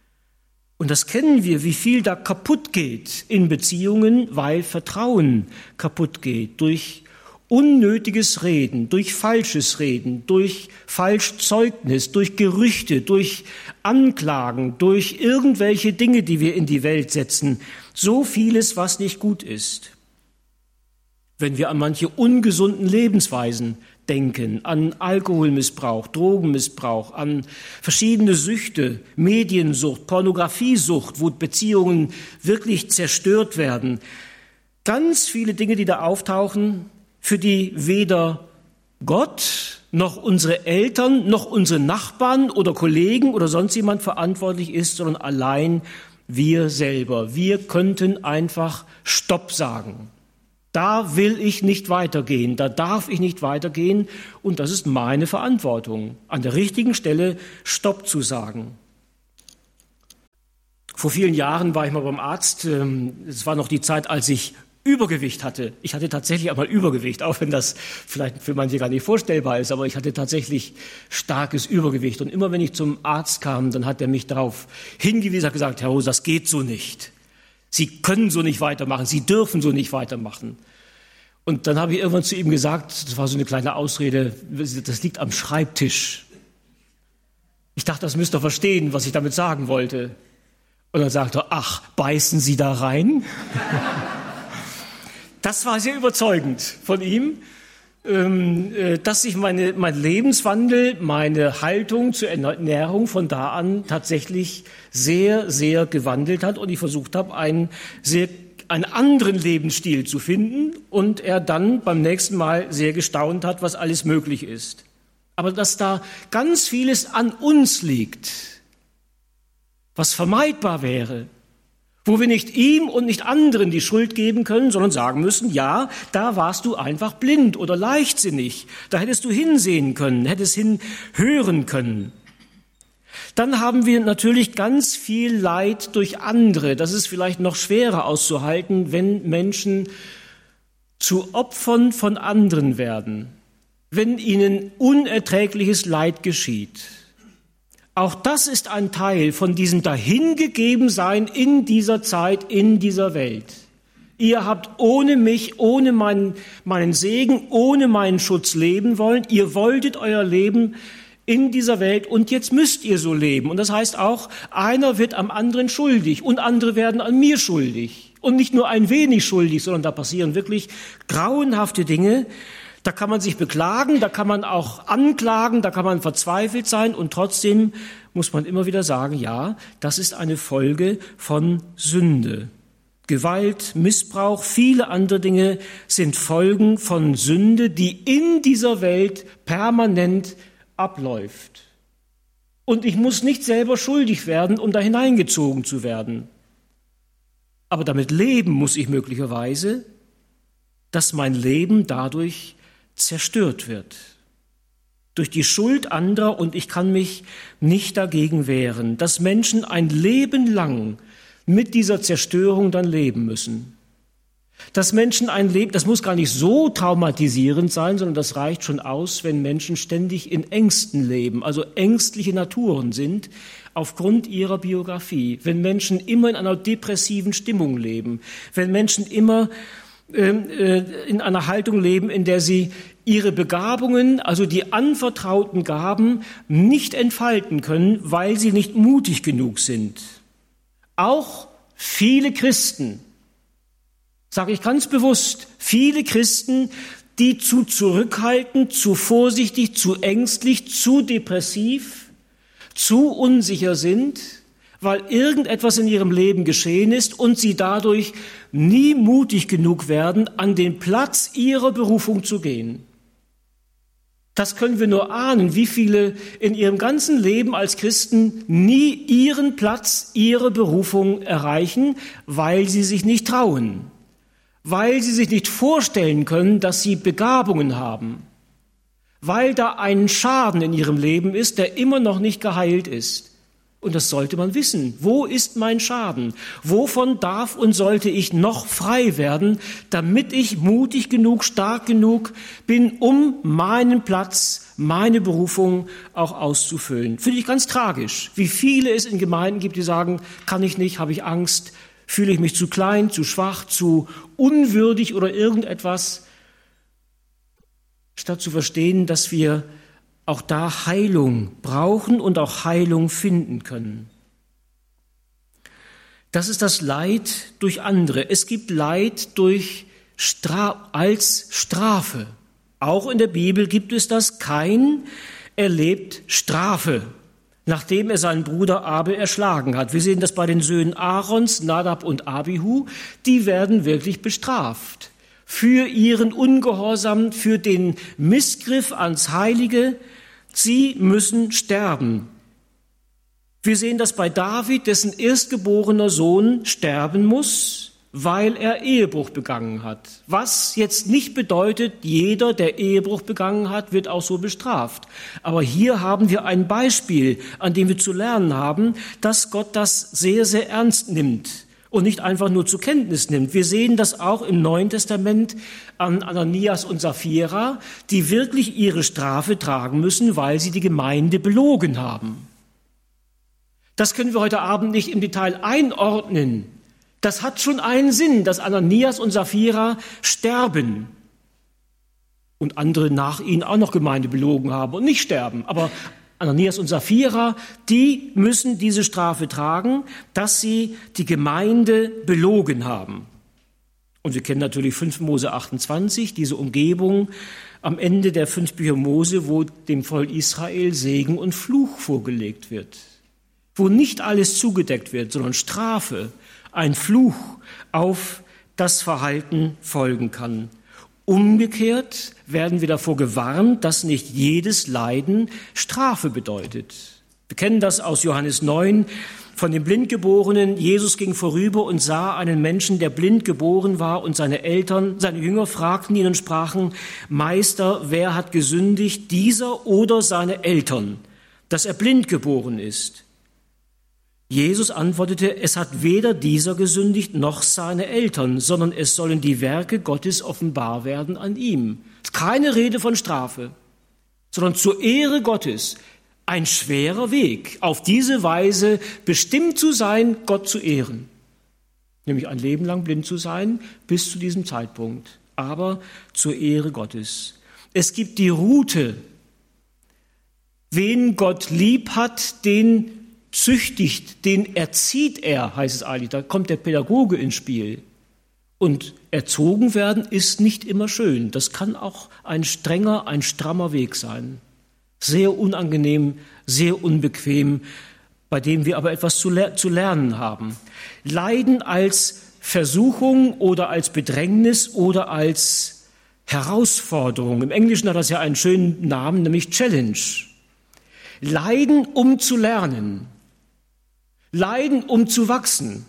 Und das kennen wir, wie viel da kaputt geht in Beziehungen, weil Vertrauen kaputt geht. Durch unnötiges Reden, durch falsches Reden, durch Falschzeugnis, durch Gerüchte, durch Anklagen, durch irgendwelche Dinge, die wir in die Welt setzen. So vieles, was nicht gut ist. Wenn wir an manche ungesunden Lebensweisen denken, an Alkoholmissbrauch, Drogenmissbrauch, an verschiedene Süchte, Mediensucht, Pornografiesucht, wo Beziehungen wirklich zerstört werden. Ganz viele Dinge, die da auftauchen, für die weder Gott noch unsere Eltern noch unsere Nachbarn oder Kollegen oder sonst jemand verantwortlich ist, sondern allein wir selber. Wir könnten einfach Stopp sagen. Da will ich nicht weitergehen, da darf ich nicht weitergehen und das ist meine Verantwortung, an der richtigen Stelle Stopp zu sagen. Vor vielen Jahren war ich mal beim Arzt, es war noch die Zeit, als ich Übergewicht hatte. Ich hatte tatsächlich einmal Übergewicht, auch wenn das vielleicht für manche gar nicht vorstellbar ist, aber ich hatte tatsächlich starkes Übergewicht. Und immer wenn ich zum Arzt kam, dann hat er mich darauf hingewiesen, hat gesagt, Herr Rose, das geht so nicht. Sie können so nicht weitermachen, Sie dürfen so nicht weitermachen. Und dann habe ich irgendwann zu ihm gesagt, das war so eine kleine Ausrede, das liegt am Schreibtisch. Ich dachte, das müsst ihr verstehen, was ich damit sagen wollte. Und dann sagte er, ach, beißen Sie da rein? Das war sehr überzeugend von ihm, dass sich meine, mein Lebenswandel, meine Haltung zur Ernährung von da an tatsächlich sehr, sehr gewandelt hat und ich versucht habe, einen, sehr, einen anderen Lebensstil zu finden und er dann beim nächsten Mal sehr gestaunt hat, was alles möglich ist. Aber dass da ganz vieles an uns liegt, was vermeidbar wäre, wo wir nicht ihm und nicht anderen die Schuld geben können, sondern sagen müssen, ja, da warst du einfach blind oder leichtsinnig. Da hättest du hinsehen können, hättest hinhören können. Dann haben wir natürlich ganz viel Leid durch andere. Das ist vielleicht noch schwerer auszuhalten, wenn Menschen zu Opfern von anderen werden, wenn ihnen unerträgliches Leid geschieht. Auch das ist ein Teil von diesem Dahingegebensein in dieser Zeit, in dieser Welt. Ihr habt ohne mich, ohne meinen, meinen Segen, ohne meinen Schutz leben wollen. Ihr wolltet euer Leben in dieser Welt und jetzt müsst ihr so leben. Und das heißt auch, einer wird am anderen schuldig und andere werden an mir schuldig. Und nicht nur ein wenig schuldig, sondern da passieren wirklich grauenhafte Dinge. Da kann man sich beklagen, da kann man auch anklagen, da kann man verzweifelt sein und trotzdem muss man immer wieder sagen, ja, das ist eine Folge von Sünde. Gewalt, Missbrauch, viele andere Dinge sind Folgen von Sünde, die in dieser Welt permanent abläuft. Und ich muss nicht selber schuldig werden, um da hineingezogen zu werden. Aber damit leben muss ich möglicherweise, dass mein Leben dadurch zerstört wird. Durch die Schuld anderer, und ich kann mich nicht dagegen wehren, dass Menschen ein Leben lang mit dieser Zerstörung dann leben müssen. Dass Menschen ein Leben, das muss gar nicht so traumatisierend sein, sondern das reicht schon aus, wenn Menschen ständig in Ängsten leben, also ängstliche Naturen sind, aufgrund ihrer Biografie. Wenn Menschen immer in einer depressiven Stimmung leben, wenn Menschen immer äh, in einer Haltung leben, in der sie ihre Begabungen, also die anvertrauten Gaben, nicht entfalten können, weil sie nicht mutig genug sind. Auch viele Christen, sage ich ganz bewusst, viele Christen, die zu zurückhaltend, zu vorsichtig, zu ängstlich, zu depressiv, zu unsicher sind, weil irgendetwas in ihrem Leben geschehen ist und sie dadurch nie mutig genug werden, an den Platz ihrer Berufung zu gehen. Das können wir nur ahnen, wie viele in ihrem ganzen Leben als Christen nie ihren Platz, ihre Berufung erreichen, weil sie sich nicht trauen, weil sie sich nicht vorstellen können, dass sie Begabungen haben, weil da ein Schaden in ihrem Leben ist, der immer noch nicht geheilt ist. Und das sollte man wissen. Wo ist mein Schaden? Wovon darf und sollte ich noch frei werden, damit ich mutig genug, stark genug bin, um meinen Platz, meine Berufung auch auszufüllen? Finde ich ganz tragisch, wie viele es in Gemeinden gibt, die sagen, kann ich nicht, habe ich Angst, fühle ich mich zu klein, zu schwach, zu unwürdig oder irgendetwas, statt zu verstehen, dass wir auch da Heilung brauchen und auch Heilung finden können. Das ist das Leid durch andere. Es gibt Leid durch Stra- als Strafe. Auch in der Bibel gibt es das. Kain erlebt Strafe, nachdem er seinen Bruder Abel erschlagen hat. Wir sehen das bei den Söhnen Aarons, Nadab und Abihu. Die werden wirklich bestraft für ihren Ungehorsam, für den Missgriff ans Heilige. Sie müssen sterben. Wir sehen das bei David, dessen erstgeborener Sohn sterben muss, weil er Ehebruch begangen hat. Was jetzt nicht bedeutet, jeder, der Ehebruch begangen hat, wird auch so bestraft. Aber hier haben wir ein Beispiel, an dem wir zu lernen haben, dass Gott das sehr, sehr ernst nimmt und nicht einfach nur zur Kenntnis nimmt. Wir sehen das auch im Neuen Testament an Ananias und Sapphira, die wirklich ihre Strafe tragen müssen, weil sie die Gemeinde belogen haben. Das können wir heute Abend nicht im Detail einordnen. Das hat schon einen Sinn, dass Ananias und Sapphira sterben und andere nach ihnen auch noch Gemeinde belogen haben und nicht sterben. Aber Ananias und Sapphira, die müssen diese Strafe tragen, dass sie die Gemeinde belogen haben. Und wir kennen natürlich fünf Mose achtundzwanzig, diese Umgebung am Ende der fünf Bücher Mose, wo dem Volk Israel Segen und Fluch vorgelegt wird. Wo nicht alles zugedeckt wird, sondern Strafe, ein Fluch auf das Verhalten folgen kann. Umgekehrt werden wir davor gewarnt, dass nicht jedes Leiden Strafe bedeutet. Wir kennen das aus Johannes neun von dem Blindgeborenen. Jesus ging vorüber und sah einen Menschen, der blind geboren war, und seine Eltern, seine Jünger fragten ihn und sprachen, Meister, wer hat gesündigt, dieser oder seine Eltern, dass er blind geboren ist? Jesus antwortete, es hat weder dieser gesündigt noch seine Eltern, sondern es sollen die Werke Gottes offenbar werden an ihm. Keine Rede von Strafe, sondern zur Ehre Gottes. Ein schwerer Weg, auf diese Weise bestimmt zu sein, Gott zu ehren. Nämlich ein Leben lang blind zu sein, bis zu diesem Zeitpunkt, aber zur Ehre Gottes. Es gibt die Route. Wen Gott lieb hat, den züchtigt, den erzieht er, heißt es eigentlich. Da kommt der Pädagoge ins Spiel. Und erzogen werden ist nicht immer schön. Das kann auch ein strenger, ein strammer Weg sein. Sehr unangenehm, sehr unbequem, bei dem wir aber etwas zu, le- zu lernen haben. Leiden als Versuchung oder als Bedrängnis oder als Herausforderung. Im Englischen hat das ja einen schönen Namen, nämlich Challenge. Leiden, um zu lernen. Leiden, um zu wachsen.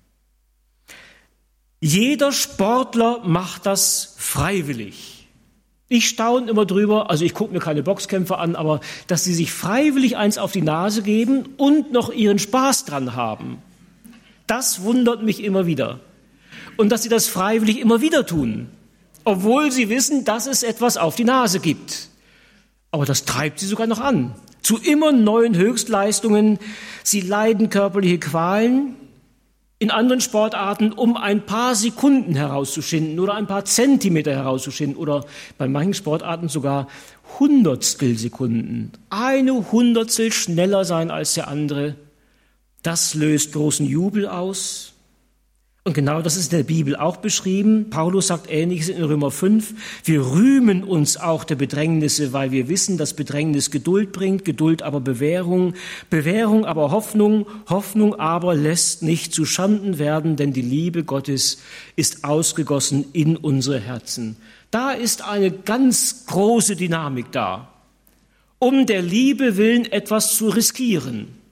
Jeder Sportler macht das freiwillig. Ich staune immer drüber, also ich gucke mir keine Boxkämpfer an, aber dass sie sich freiwillig eins auf die Nase geben und noch ihren Spaß dran haben, das wundert mich immer wieder. Und dass sie das freiwillig immer wieder tun, obwohl sie wissen, dass es etwas auf die Nase gibt. Aber das treibt sie sogar noch an. Zu immer neuen Höchstleistungen. Sie leiden körperliche Qualen in anderen Sportarten, um ein paar Sekunden herauszuschinden oder ein paar Zentimeter herauszuschinden oder bei manchen Sportarten sogar Hundertstel Sekunden. Eine Hundertstel schneller sein als der andere. Das löst großen Jubel aus. Und genau das ist in der Bibel auch beschrieben. Paulus sagt Ähnliches in Römer fünf. Wir rühmen uns auch der Bedrängnisse, weil wir wissen, dass Bedrängnis Geduld bringt, Geduld aber Bewährung, Bewährung aber Hoffnung, Hoffnung aber lässt nicht zu Schanden werden, denn die Liebe Gottes ist ausgegossen in unsere Herzen. Da ist eine ganz große Dynamik da, um der Liebe willen etwas zu riskieren.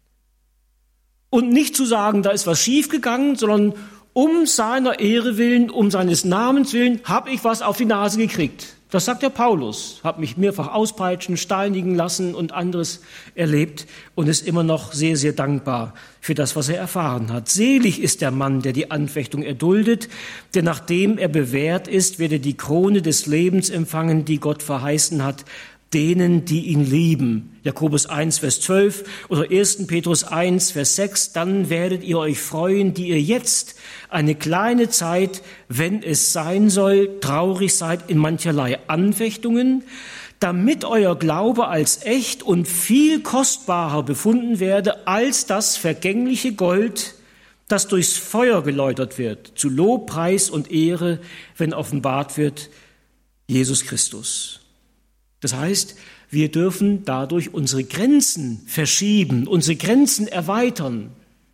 Und nicht zu sagen, da ist was schiefgegangen, sondern um seiner Ehre willen, um seines Namens willen, habe ich was auf die Nase gekriegt. Das sagt der Paulus, habe mich mehrfach auspeitschen, steinigen lassen und anderes erlebt und ist immer noch sehr, sehr dankbar für das, was er erfahren hat. Selig ist der Mann, der die Anfechtung erduldet, denn nachdem er bewährt ist, wird er die Krone des Lebens empfangen, die Gott verheißen hat, denen, die ihn lieben. Jakobus eins, Vers zwölf oder erster Petrus eins, Vers sechs. Dann werdet ihr euch freuen, die ihr jetzt eine kleine Zeit, wenn es sein soll, traurig seid in mancherlei Anfechtungen, damit euer Glaube als echt und viel kostbarer befunden werde als das vergängliche Gold, das durchs Feuer geläutert wird, zu Lob, Preis und Ehre, wenn offenbart wird Jesus Christus. Das heißt, wir dürfen dadurch unsere Grenzen verschieben, unsere Grenzen erweitern,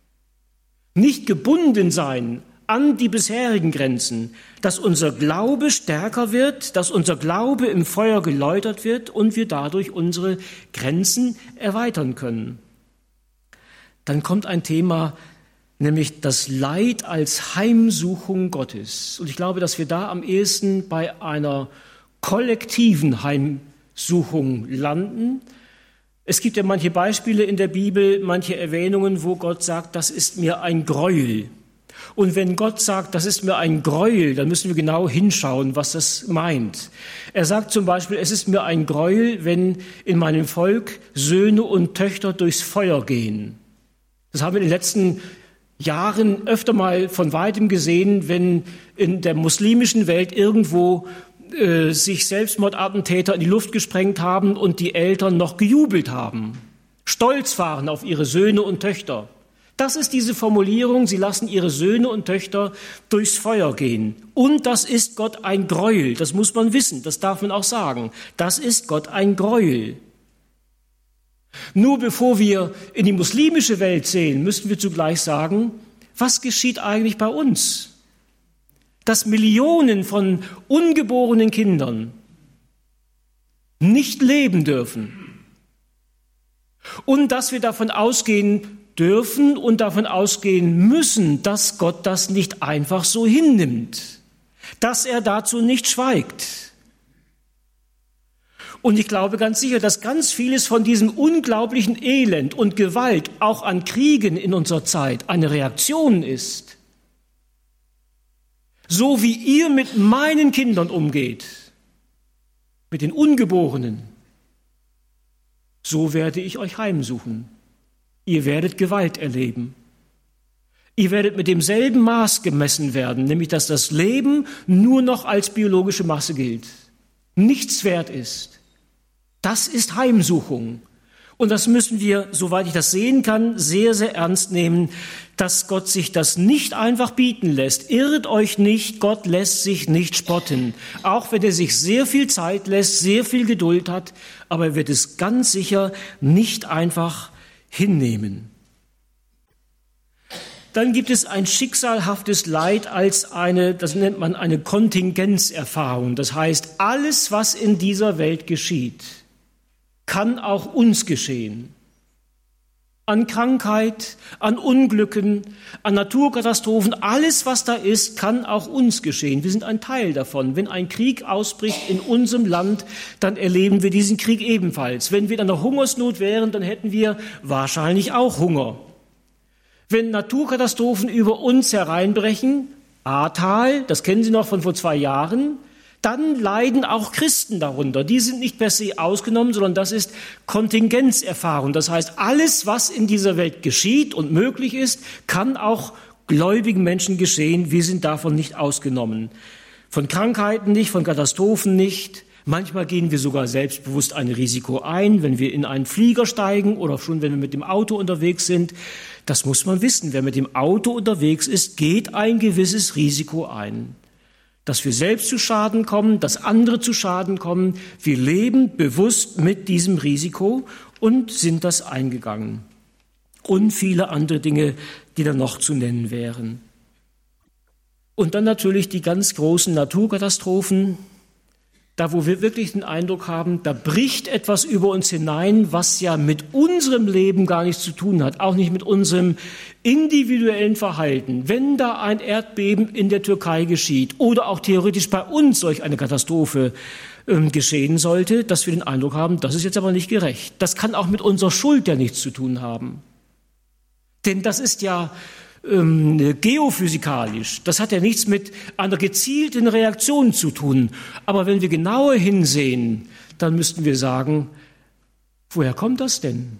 nicht gebunden sein an die bisherigen Grenzen, dass unser Glaube stärker wird, dass unser Glaube im Feuer geläutert wird und wir dadurch unsere Grenzen erweitern können. Dann kommt ein Thema, nämlich das Leid als Heimsuchung Gottes. Und ich glaube, dass wir da am ehesten bei einer kollektiven Heimsuchung Suchung landen. Es gibt ja manche Beispiele in der Bibel, manche Erwähnungen, wo Gott sagt, das ist mir ein Gräuel. Und wenn Gott sagt, das ist mir ein Gräuel, dann müssen wir genau hinschauen, was das meint. Er sagt zum Beispiel, es ist mir ein Gräuel, wenn in meinem Volk Söhne und Töchter durchs Feuer gehen. Das haben wir in den letzten Jahren öfter mal von weitem gesehen, wenn in der muslimischen Welt irgendwo sich Selbstmordattentäter in die Luft gesprengt haben und die Eltern noch gejubelt haben, stolz waren auf ihre Söhne und Töchter. Das ist diese Formulierung, sie lassen ihre Söhne und Töchter durchs Feuer gehen. Und das ist Gott ein Gräuel, das muss man wissen, das darf man auch sagen. Das ist Gott ein Gräuel. Nur bevor wir in die muslimische Welt sehen, müssen wir zugleich sagen, was geschieht eigentlich bei uns? Dass Millionen von ungeborenen Kindern nicht leben dürfen und dass wir davon ausgehen dürfen und davon ausgehen müssen, dass Gott das nicht einfach so hinnimmt, dass er dazu nicht schweigt. Und ich glaube ganz sicher, dass ganz vieles von diesem unglaublichen Elend und Gewalt auch an Kriegen in unserer Zeit eine Reaktion ist. So wie ihr mit meinen Kindern umgeht, mit den Ungeborenen, so werde ich euch heimsuchen. Ihr werdet Gewalt erleben. Ihr werdet mit demselben Maß gemessen werden, nämlich dass das Leben nur noch als biologische Masse gilt, nichts wert ist. Das ist Heimsuchung. Und das müssen wir, soweit ich das sehen kann, sehr, sehr ernst nehmen, dass Gott sich das nicht einfach bieten lässt. Irrt euch nicht, Gott lässt sich nicht spotten. Auch wenn er sich sehr viel Zeit lässt, sehr viel Geduld hat, aber er wird es ganz sicher nicht einfach hinnehmen. Dann gibt es ein schicksalhaftes Leid als eine, das nennt man eine Kontingenzerfahrung. Das heißt, alles, was in dieser Welt geschieht, kann auch uns geschehen. An Krankheit, an Unglücken, an Naturkatastrophen, alles, was da ist, kann auch uns geschehen. Wir sind ein Teil davon. Wenn ein Krieg ausbricht in unserem Land, dann erleben wir diesen Krieg ebenfalls. Wenn wir in einer Hungersnot wären, dann hätten wir wahrscheinlich auch Hunger. Wenn Naturkatastrophen über uns hereinbrechen, Ahrtal, das kennen Sie noch von vor zwei Jahren, dann leiden auch Christen darunter. Die sind nicht per se ausgenommen, sondern das ist Kontingenzerfahrung. Das heißt, alles, was in dieser Welt geschieht und möglich ist, kann auch gläubigen Menschen geschehen. Wir sind davon nicht ausgenommen. Von Krankheiten nicht, von Katastrophen nicht. Manchmal gehen wir sogar selbstbewusst ein Risiko ein, wenn wir in einen Flieger steigen oder schon, wenn wir mit dem Auto unterwegs sind. Das muss man wissen. Wer mit dem Auto unterwegs ist, geht ein gewisses Risiko ein. Dass wir selbst zu Schaden kommen, dass andere zu Schaden kommen. Wir leben bewusst mit diesem Risiko und sind das eingegangen. Und viele andere Dinge, die da noch zu nennen wären. Und dann natürlich die ganz großen Naturkatastrophen, da wo wir wirklich den Eindruck haben, da bricht etwas über uns hinein, was ja mit unserem Leben gar nichts zu tun hat, auch nicht mit unserem individuellen Verhalten. Wenn da ein Erdbeben in der Türkei geschieht oder auch theoretisch bei uns solch eine Katastrophe ähm, geschehen sollte, dass wir den Eindruck haben, das ist jetzt aber nicht gerecht. Das kann auch mit unserer Schuld ja nichts zu tun haben. Denn das ist ja ähm, geophysikalisch. Das hat ja nichts mit einer gezielten Reaktion zu tun. Aber wenn wir genauer hinsehen, dann müssten wir sagen, woher kommt das denn?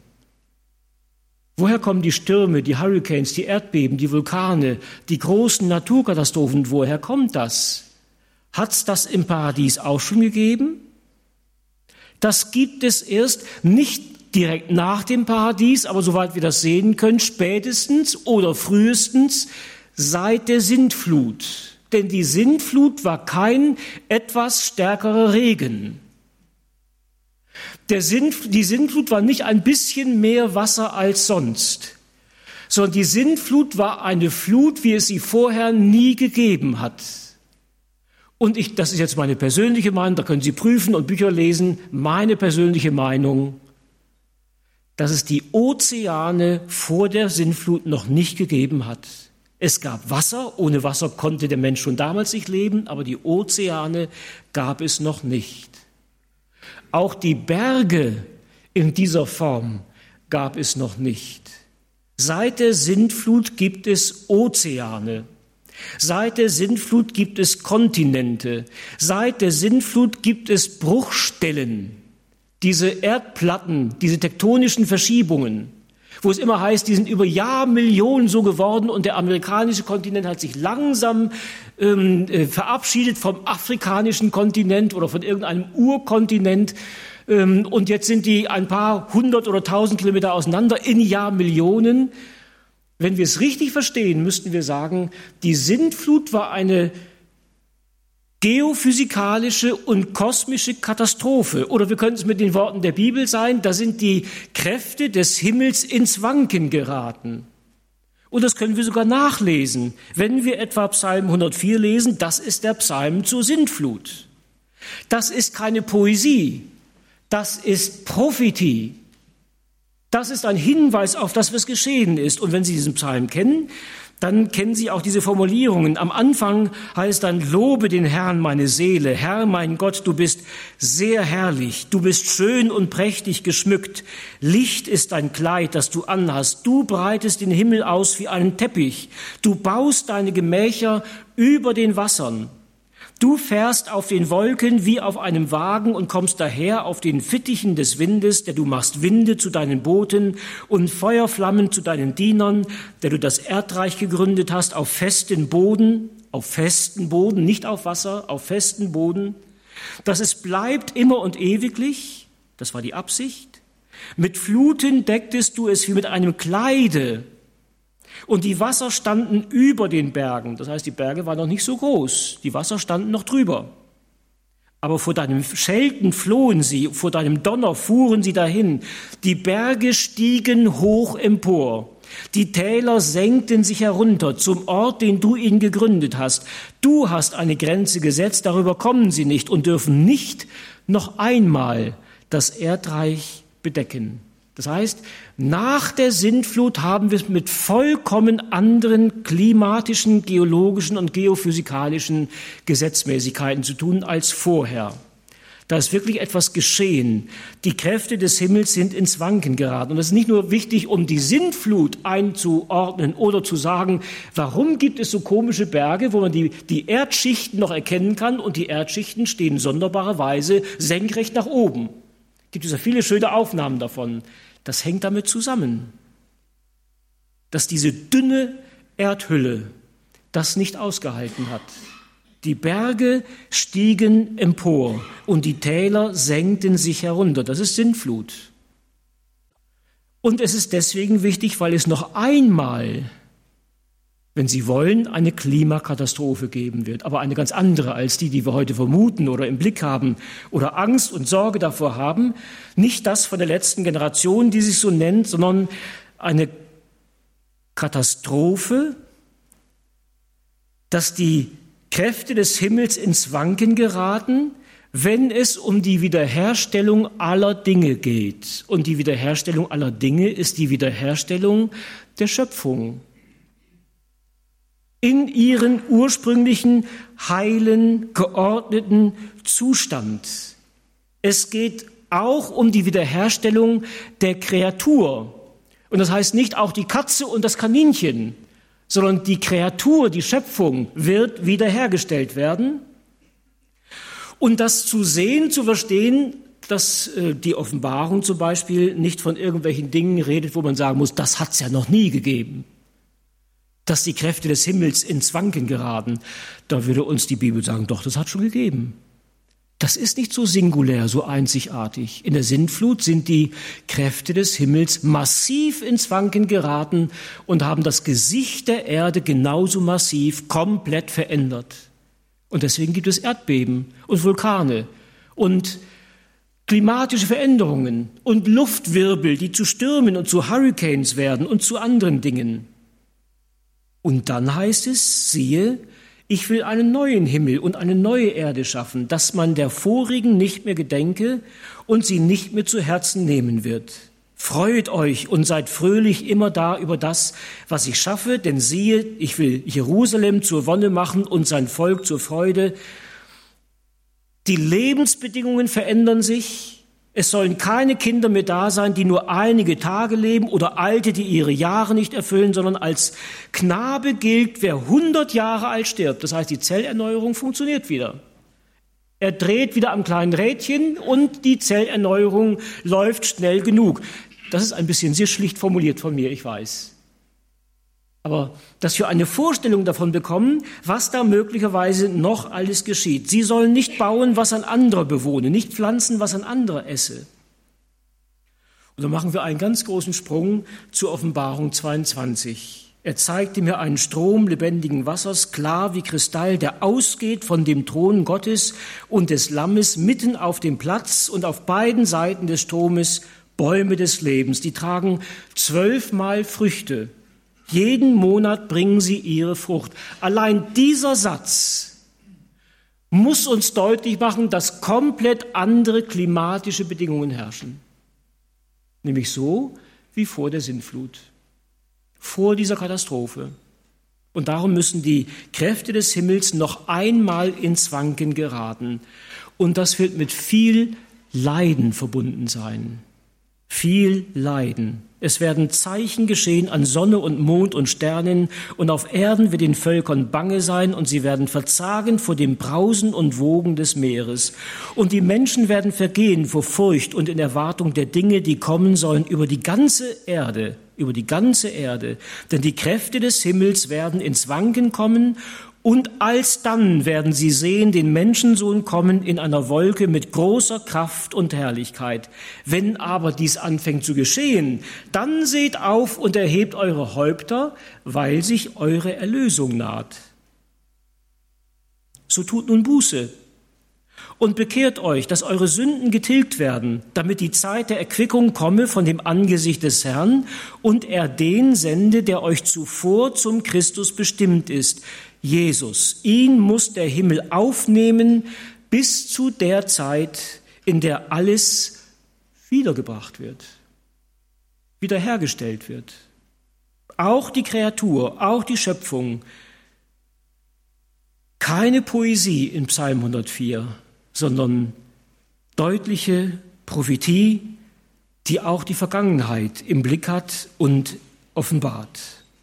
Woher kommen die Stürme, die Hurricanes, die Erdbeben, die Vulkane, die großen Naturkatastrophen? Woher kommt das? Hat's das im Paradies auch schon gegeben? Das gibt es erst nicht direkt nach dem Paradies, aber soweit wir das sehen können, spätestens oder frühestens seit der Sintflut. Denn die Sintflut war kein etwas stärkerer Regen. Der Sintf- die Sintflut war nicht ein bisschen mehr Wasser als sonst, sondern die Sintflut war eine Flut, wie es sie vorher nie gegeben hat. Und ich, das ist jetzt meine persönliche Meinung, da können Sie prüfen und Bücher lesen, meine persönliche Meinung, dass es die Ozeane vor der Sintflut noch nicht gegeben hat. Es gab Wasser, ohne Wasser konnte der Mensch schon damals nicht leben, aber die Ozeane gab es noch nicht. Auch die Berge in dieser Form gab es noch nicht. Seit der Sintflut gibt es Ozeane. Seit der Sintflut gibt es Kontinente. Seit der Sintflut gibt es Bruchstellen. Diese Erdplatten, diese tektonischen Verschiebungen, wo es immer heißt, die sind über Jahrmillionen so geworden und der amerikanische Kontinent hat sich langsam ähm, äh, verabschiedet vom afrikanischen Kontinent oder von irgendeinem Urkontinent ähm, und jetzt sind die ein paar hundert oder tausend Kilometer auseinander in Jahrmillionen. Wenn wir es richtig verstehen, müssten wir sagen, die Sintflut war eine geophysikalische und kosmische Katastrophe. Oder wir können es mit den Worten der Bibel sein, da sind die Kräfte des Himmels ins Wanken geraten. Und das können wir sogar nachlesen. Wenn wir etwa Psalm hundertvier lesen, das ist der Psalm zur Sintflut. Das ist keine Poesie, das ist Prophetie. Das ist ein Hinweis auf das, was geschehen ist. Und wenn Sie diesen Psalm kennen, dann kennen Sie auch diese Formulierungen. Am Anfang heißt dann, lobe den Herrn, meine Seele. Herr, mein Gott, du bist sehr herrlich. Du bist schön und prächtig geschmückt. Licht ist dein Kleid, das du anhast. Du breitest den Himmel aus wie einen Teppich. Du baust deine Gemächer über den Wassern. Du fährst auf den Wolken wie auf einem Wagen und kommst daher auf den Fittichen des Windes, der du machst Winde zu deinen Booten und Feuerflammen zu deinen Dienern, der du das Erdreich gegründet hast auf festen Boden, auf festen Boden, nicht auf Wasser, auf festen Boden, dass es bleibt immer und ewiglich, das war die Absicht, Mit Fluten decktest du es wie mit einem Kleide. Und die Wasser standen über den Bergen. Das heißt, die Berge waren noch nicht so groß. Die Wasser standen noch drüber. Aber vor deinem Schelten flohen sie, vor deinem Donner fuhren sie dahin. Die Berge stiegen hoch empor. Die Täler senkten sich herunter zum Ort, den du ihnen gegründet hast. Du hast eine Grenze gesetzt, darüber kommen sie nicht und dürfen nicht noch einmal das Erdreich bedecken. Das heißt, nach der Sintflut haben wir es mit vollkommen anderen klimatischen, geologischen und geophysikalischen Gesetzmäßigkeiten zu tun als vorher. Da ist wirklich etwas geschehen. Die Kräfte des Himmels sind ins Wanken geraten. Und das ist nicht nur wichtig, um die Sintflut einzuordnen oder zu sagen, warum gibt es so komische Berge, wo man die, die Erdschichten noch erkennen kann und die Erdschichten stehen sonderbarerweise senkrecht nach oben. Es gibt ja viele schöne Aufnahmen davon. Das hängt damit zusammen, dass diese dünne Erdhülle das nicht ausgehalten hat. Die Berge stiegen empor und die Täler senkten sich herunter. Das ist Sintflut. Und es ist deswegen wichtig, weil es noch einmal, wenn Sie wollen, eine Klimakatastrophe geben wird. Aber eine ganz andere als die, die wir heute vermuten oder im Blick haben oder Angst und Sorge davor haben. Nicht das von der letzten Generation, die sich so nennt, sondern eine Katastrophe, dass die Kräfte des Himmels ins Wanken geraten, wenn es um die Wiederherstellung aller Dinge geht. Und die Wiederherstellung aller Dinge ist die Wiederherstellung der Schöpfung. In ihren ursprünglichen, heilen, geordneten Zustand. Es geht auch um die Wiederherstellung der Kreatur. Und das heißt nicht auch die Katze und das Kaninchen, sondern die Kreatur, die Schöpfung wird wiederhergestellt werden. Und das zu sehen, zu verstehen, dass äh, die Offenbarung zum Beispiel nicht von irgendwelchen Dingen redet, wo man sagen muss, das hat es ja noch nie gegeben. Dass die Kräfte des Himmels ins Wanken geraten, da würde uns die Bibel sagen, doch, das hat schon gegeben. Das ist nicht so singulär, so einzigartig. In der Sintflut sind die Kräfte des Himmels massiv ins Wanken geraten und haben das Gesicht der Erde genauso massiv komplett verändert. Und deswegen gibt es Erdbeben und Vulkane und klimatische Veränderungen und Luftwirbel, die zu Stürmen und zu Hurricanes werden und zu anderen Dingen. Und dann heißt es, siehe, ich will einen neuen Himmel und eine neue Erde schaffen, dass man der vorigen nicht mehr gedenke und sie nicht mehr zu Herzen nehmen wird. Freut euch und seid fröhlich immer da über das, was ich schaffe, denn siehe, ich will Jerusalem zur Wonne machen und sein Volk zur Freude. Die Lebensbedingungen verändern sich. Es sollen keine Kinder mehr da sein, die nur einige Tage leben oder Alte, die ihre Jahre nicht erfüllen, sondern als Knabe gilt, wer hundert Jahre alt stirbt. Das heißt, die Zellerneuerung funktioniert wieder. Er dreht wieder am kleinen Rädchen und die Zellerneuerung läuft schnell genug. Das ist ein bisschen sehr schlicht formuliert von mir, ich weiß. Aber dass wir eine Vorstellung davon bekommen, was da möglicherweise noch alles geschieht. Sie sollen nicht bauen, was ein anderer bewohne, nicht pflanzen, was ein anderer esse. Und dann machen wir einen ganz großen Sprung zur Offenbarung zweiundzwanzig. Er zeigte mir einen Strom lebendigen Wassers, klar wie Kristall, der ausgeht von dem Thron Gottes und des Lammes mitten auf dem Platz und auf beiden Seiten des Stromes Bäume des Lebens. Die tragen zwölfmal Früchte. Jeden Monat bringen sie ihre Frucht. Allein dieser Satz muss uns deutlich machen, dass komplett andere klimatische Bedingungen herrschen. Nämlich so wie vor der Sintflut, vor dieser Katastrophe. Und darum müssen die Kräfte des Himmels noch einmal ins Wanken geraten. Und das wird mit viel Leiden verbunden sein. Viel Leiden. Es werden Zeichen geschehen an Sonne und Mond und Sternen, und auf Erden wird den Völkern bange sein, und sie werden verzagen vor dem Brausen und Wogen des Meeres. Und die Menschen werden vergehen vor Furcht und in Erwartung der Dinge, die kommen sollen über die ganze Erde, über die ganze Erde. Denn die Kräfte des Himmels werden ins Wanken kommen, Und alsdann werden sie sehen den Menschensohn kommen in einer Wolke mit großer Kraft und Herrlichkeit. Wenn aber dies anfängt zu geschehen, dann seht auf und erhebt eure Häupter, weil sich eure Erlösung naht. So tut nun Buße und bekehrt euch, dass eure Sünden getilgt werden, damit die Zeit der Erquickung komme von dem Angesicht des Herrn und er den sende, der euch zuvor zum Christus bestimmt ist, Jesus. Ihn muss der Himmel aufnehmen bis zu der Zeit, in der alles wiedergebracht wird, wiederhergestellt wird. Auch die Kreatur, auch die Schöpfung. Keine Poesie in Psalm hundertvier, sondern deutliche Prophetie, die auch die Vergangenheit im Blick hat und offenbart.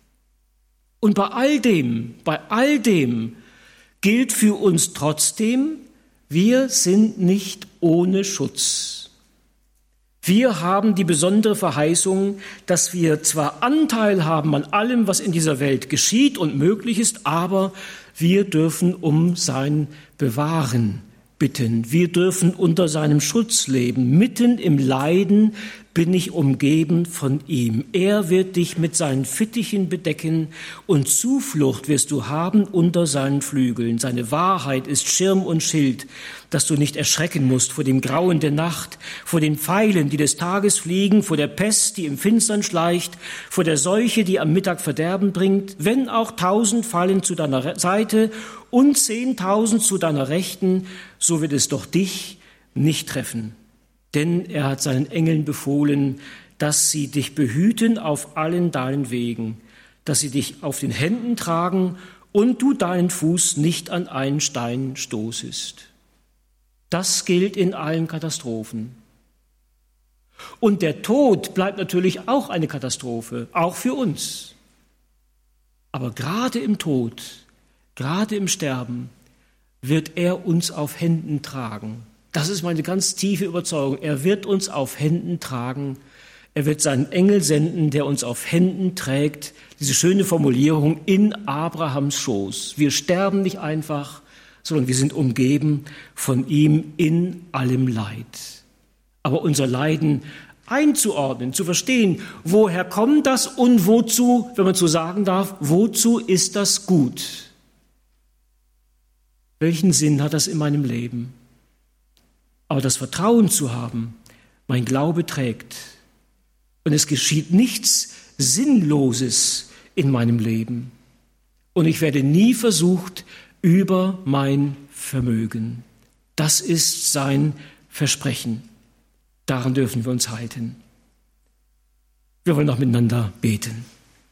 Und bei all dem, bei all dem gilt für uns trotzdem, wir sind nicht ohne Schutz. Wir haben die besondere Verheißung, dass wir zwar Anteil haben an allem, was in dieser Welt geschieht und möglich ist, aber wir dürfen um sein Bewahren bitten. Wir dürfen unter seinem Schutz leben. Mitten im Leiden bin ich umgeben von ihm. Er wird dich mit seinen Fittichen bedecken und Zuflucht wirst du haben unter seinen Flügeln. Seine Wahrheit ist Schirm und Schild, dass du nicht erschrecken musst vor dem Grauen der Nacht, vor den Pfeilen, die des Tages fliegen, vor der Pest, die im Finstern schleicht, vor der Seuche, die am Mittag Verderben bringt. Wenn auch tausend fallen zu deiner Seite und zehntausend zu deiner Rechten, so wird es doch dich nicht treffen. Denn er hat seinen Engeln befohlen, dass sie dich behüten auf allen deinen Wegen, dass sie dich auf den Händen tragen und du deinen Fuß nicht an einen Stein stoßest. Das gilt in allen Katastrophen. Und der Tod bleibt natürlich auch eine Katastrophe, auch für uns. Aber gerade im Tod, gerade im Sterben, wird er uns auf Händen tragen. Das ist meine ganz tiefe Überzeugung. Er wird uns auf Händen tragen. Er wird seinen Engel senden, der uns auf Händen trägt. Diese schöne Formulierung, in Abrahams Schoß. Wir sterben nicht einfach, sondern wir sind umgeben von ihm in allem Leid. Aber unser Leiden einzuordnen, zu verstehen, woher kommt das und wozu, wenn man so sagen darf, wozu ist das gut? Welchen Sinn hat das in meinem Leben? Aber das Vertrauen zu haben, mein Glaube trägt und es geschieht nichts Sinnloses in meinem Leben und ich werde nie versucht über mein Vermögen. Das ist sein Versprechen. Daran dürfen wir uns halten. Wir wollen noch miteinander beten.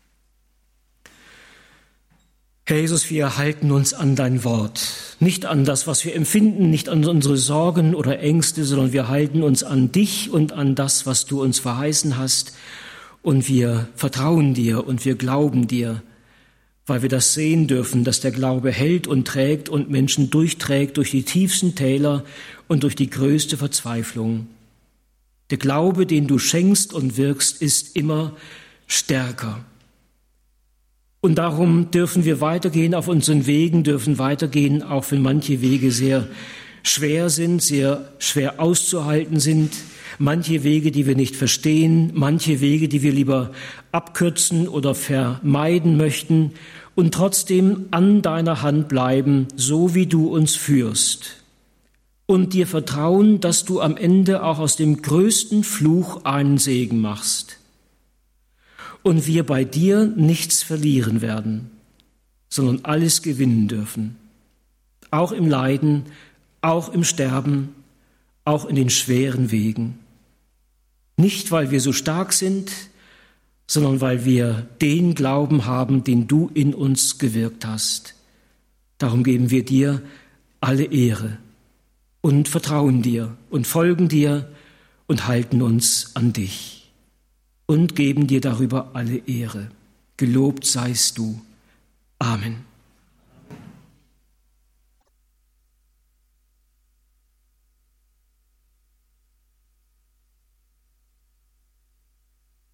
Herr Jesus, wir halten uns an dein Wort, nicht an das, was wir empfinden, nicht an unsere Sorgen oder Ängste, sondern wir halten uns an dich und an das, was du uns verheißen hast. Und wir vertrauen dir und wir glauben dir, weil wir das sehen dürfen, dass der Glaube hält und trägt und Menschen durchträgt durch die tiefsten Täler und durch die größte Verzweiflung. Der Glaube, den du schenkst und wirkst, ist immer stärker. Und darum dürfen wir weitergehen auf unseren Wegen, dürfen weitergehen, auch wenn manche Wege sehr schwer sind, sehr schwer auszuhalten sind. Manche Wege, die wir nicht verstehen, manche Wege, die wir lieber abkürzen oder vermeiden möchten und trotzdem an deiner Hand bleiben, so wie du uns führst. Und dir vertrauen, dass du am Ende auch aus dem größten Fluch einen Segen machst. Und wir bei dir nichts verlieren werden, sondern alles gewinnen dürfen. Auch im Leiden, auch im Sterben, auch in den schweren Wegen. Nicht, weil wir so stark sind, sondern weil wir den Glauben haben, den du in uns gewirkt hast. Darum geben wir dir alle Ehre und vertrauen dir und folgen dir und halten uns an dich. Und geben dir darüber alle Ehre. Gelobt seist du. Amen.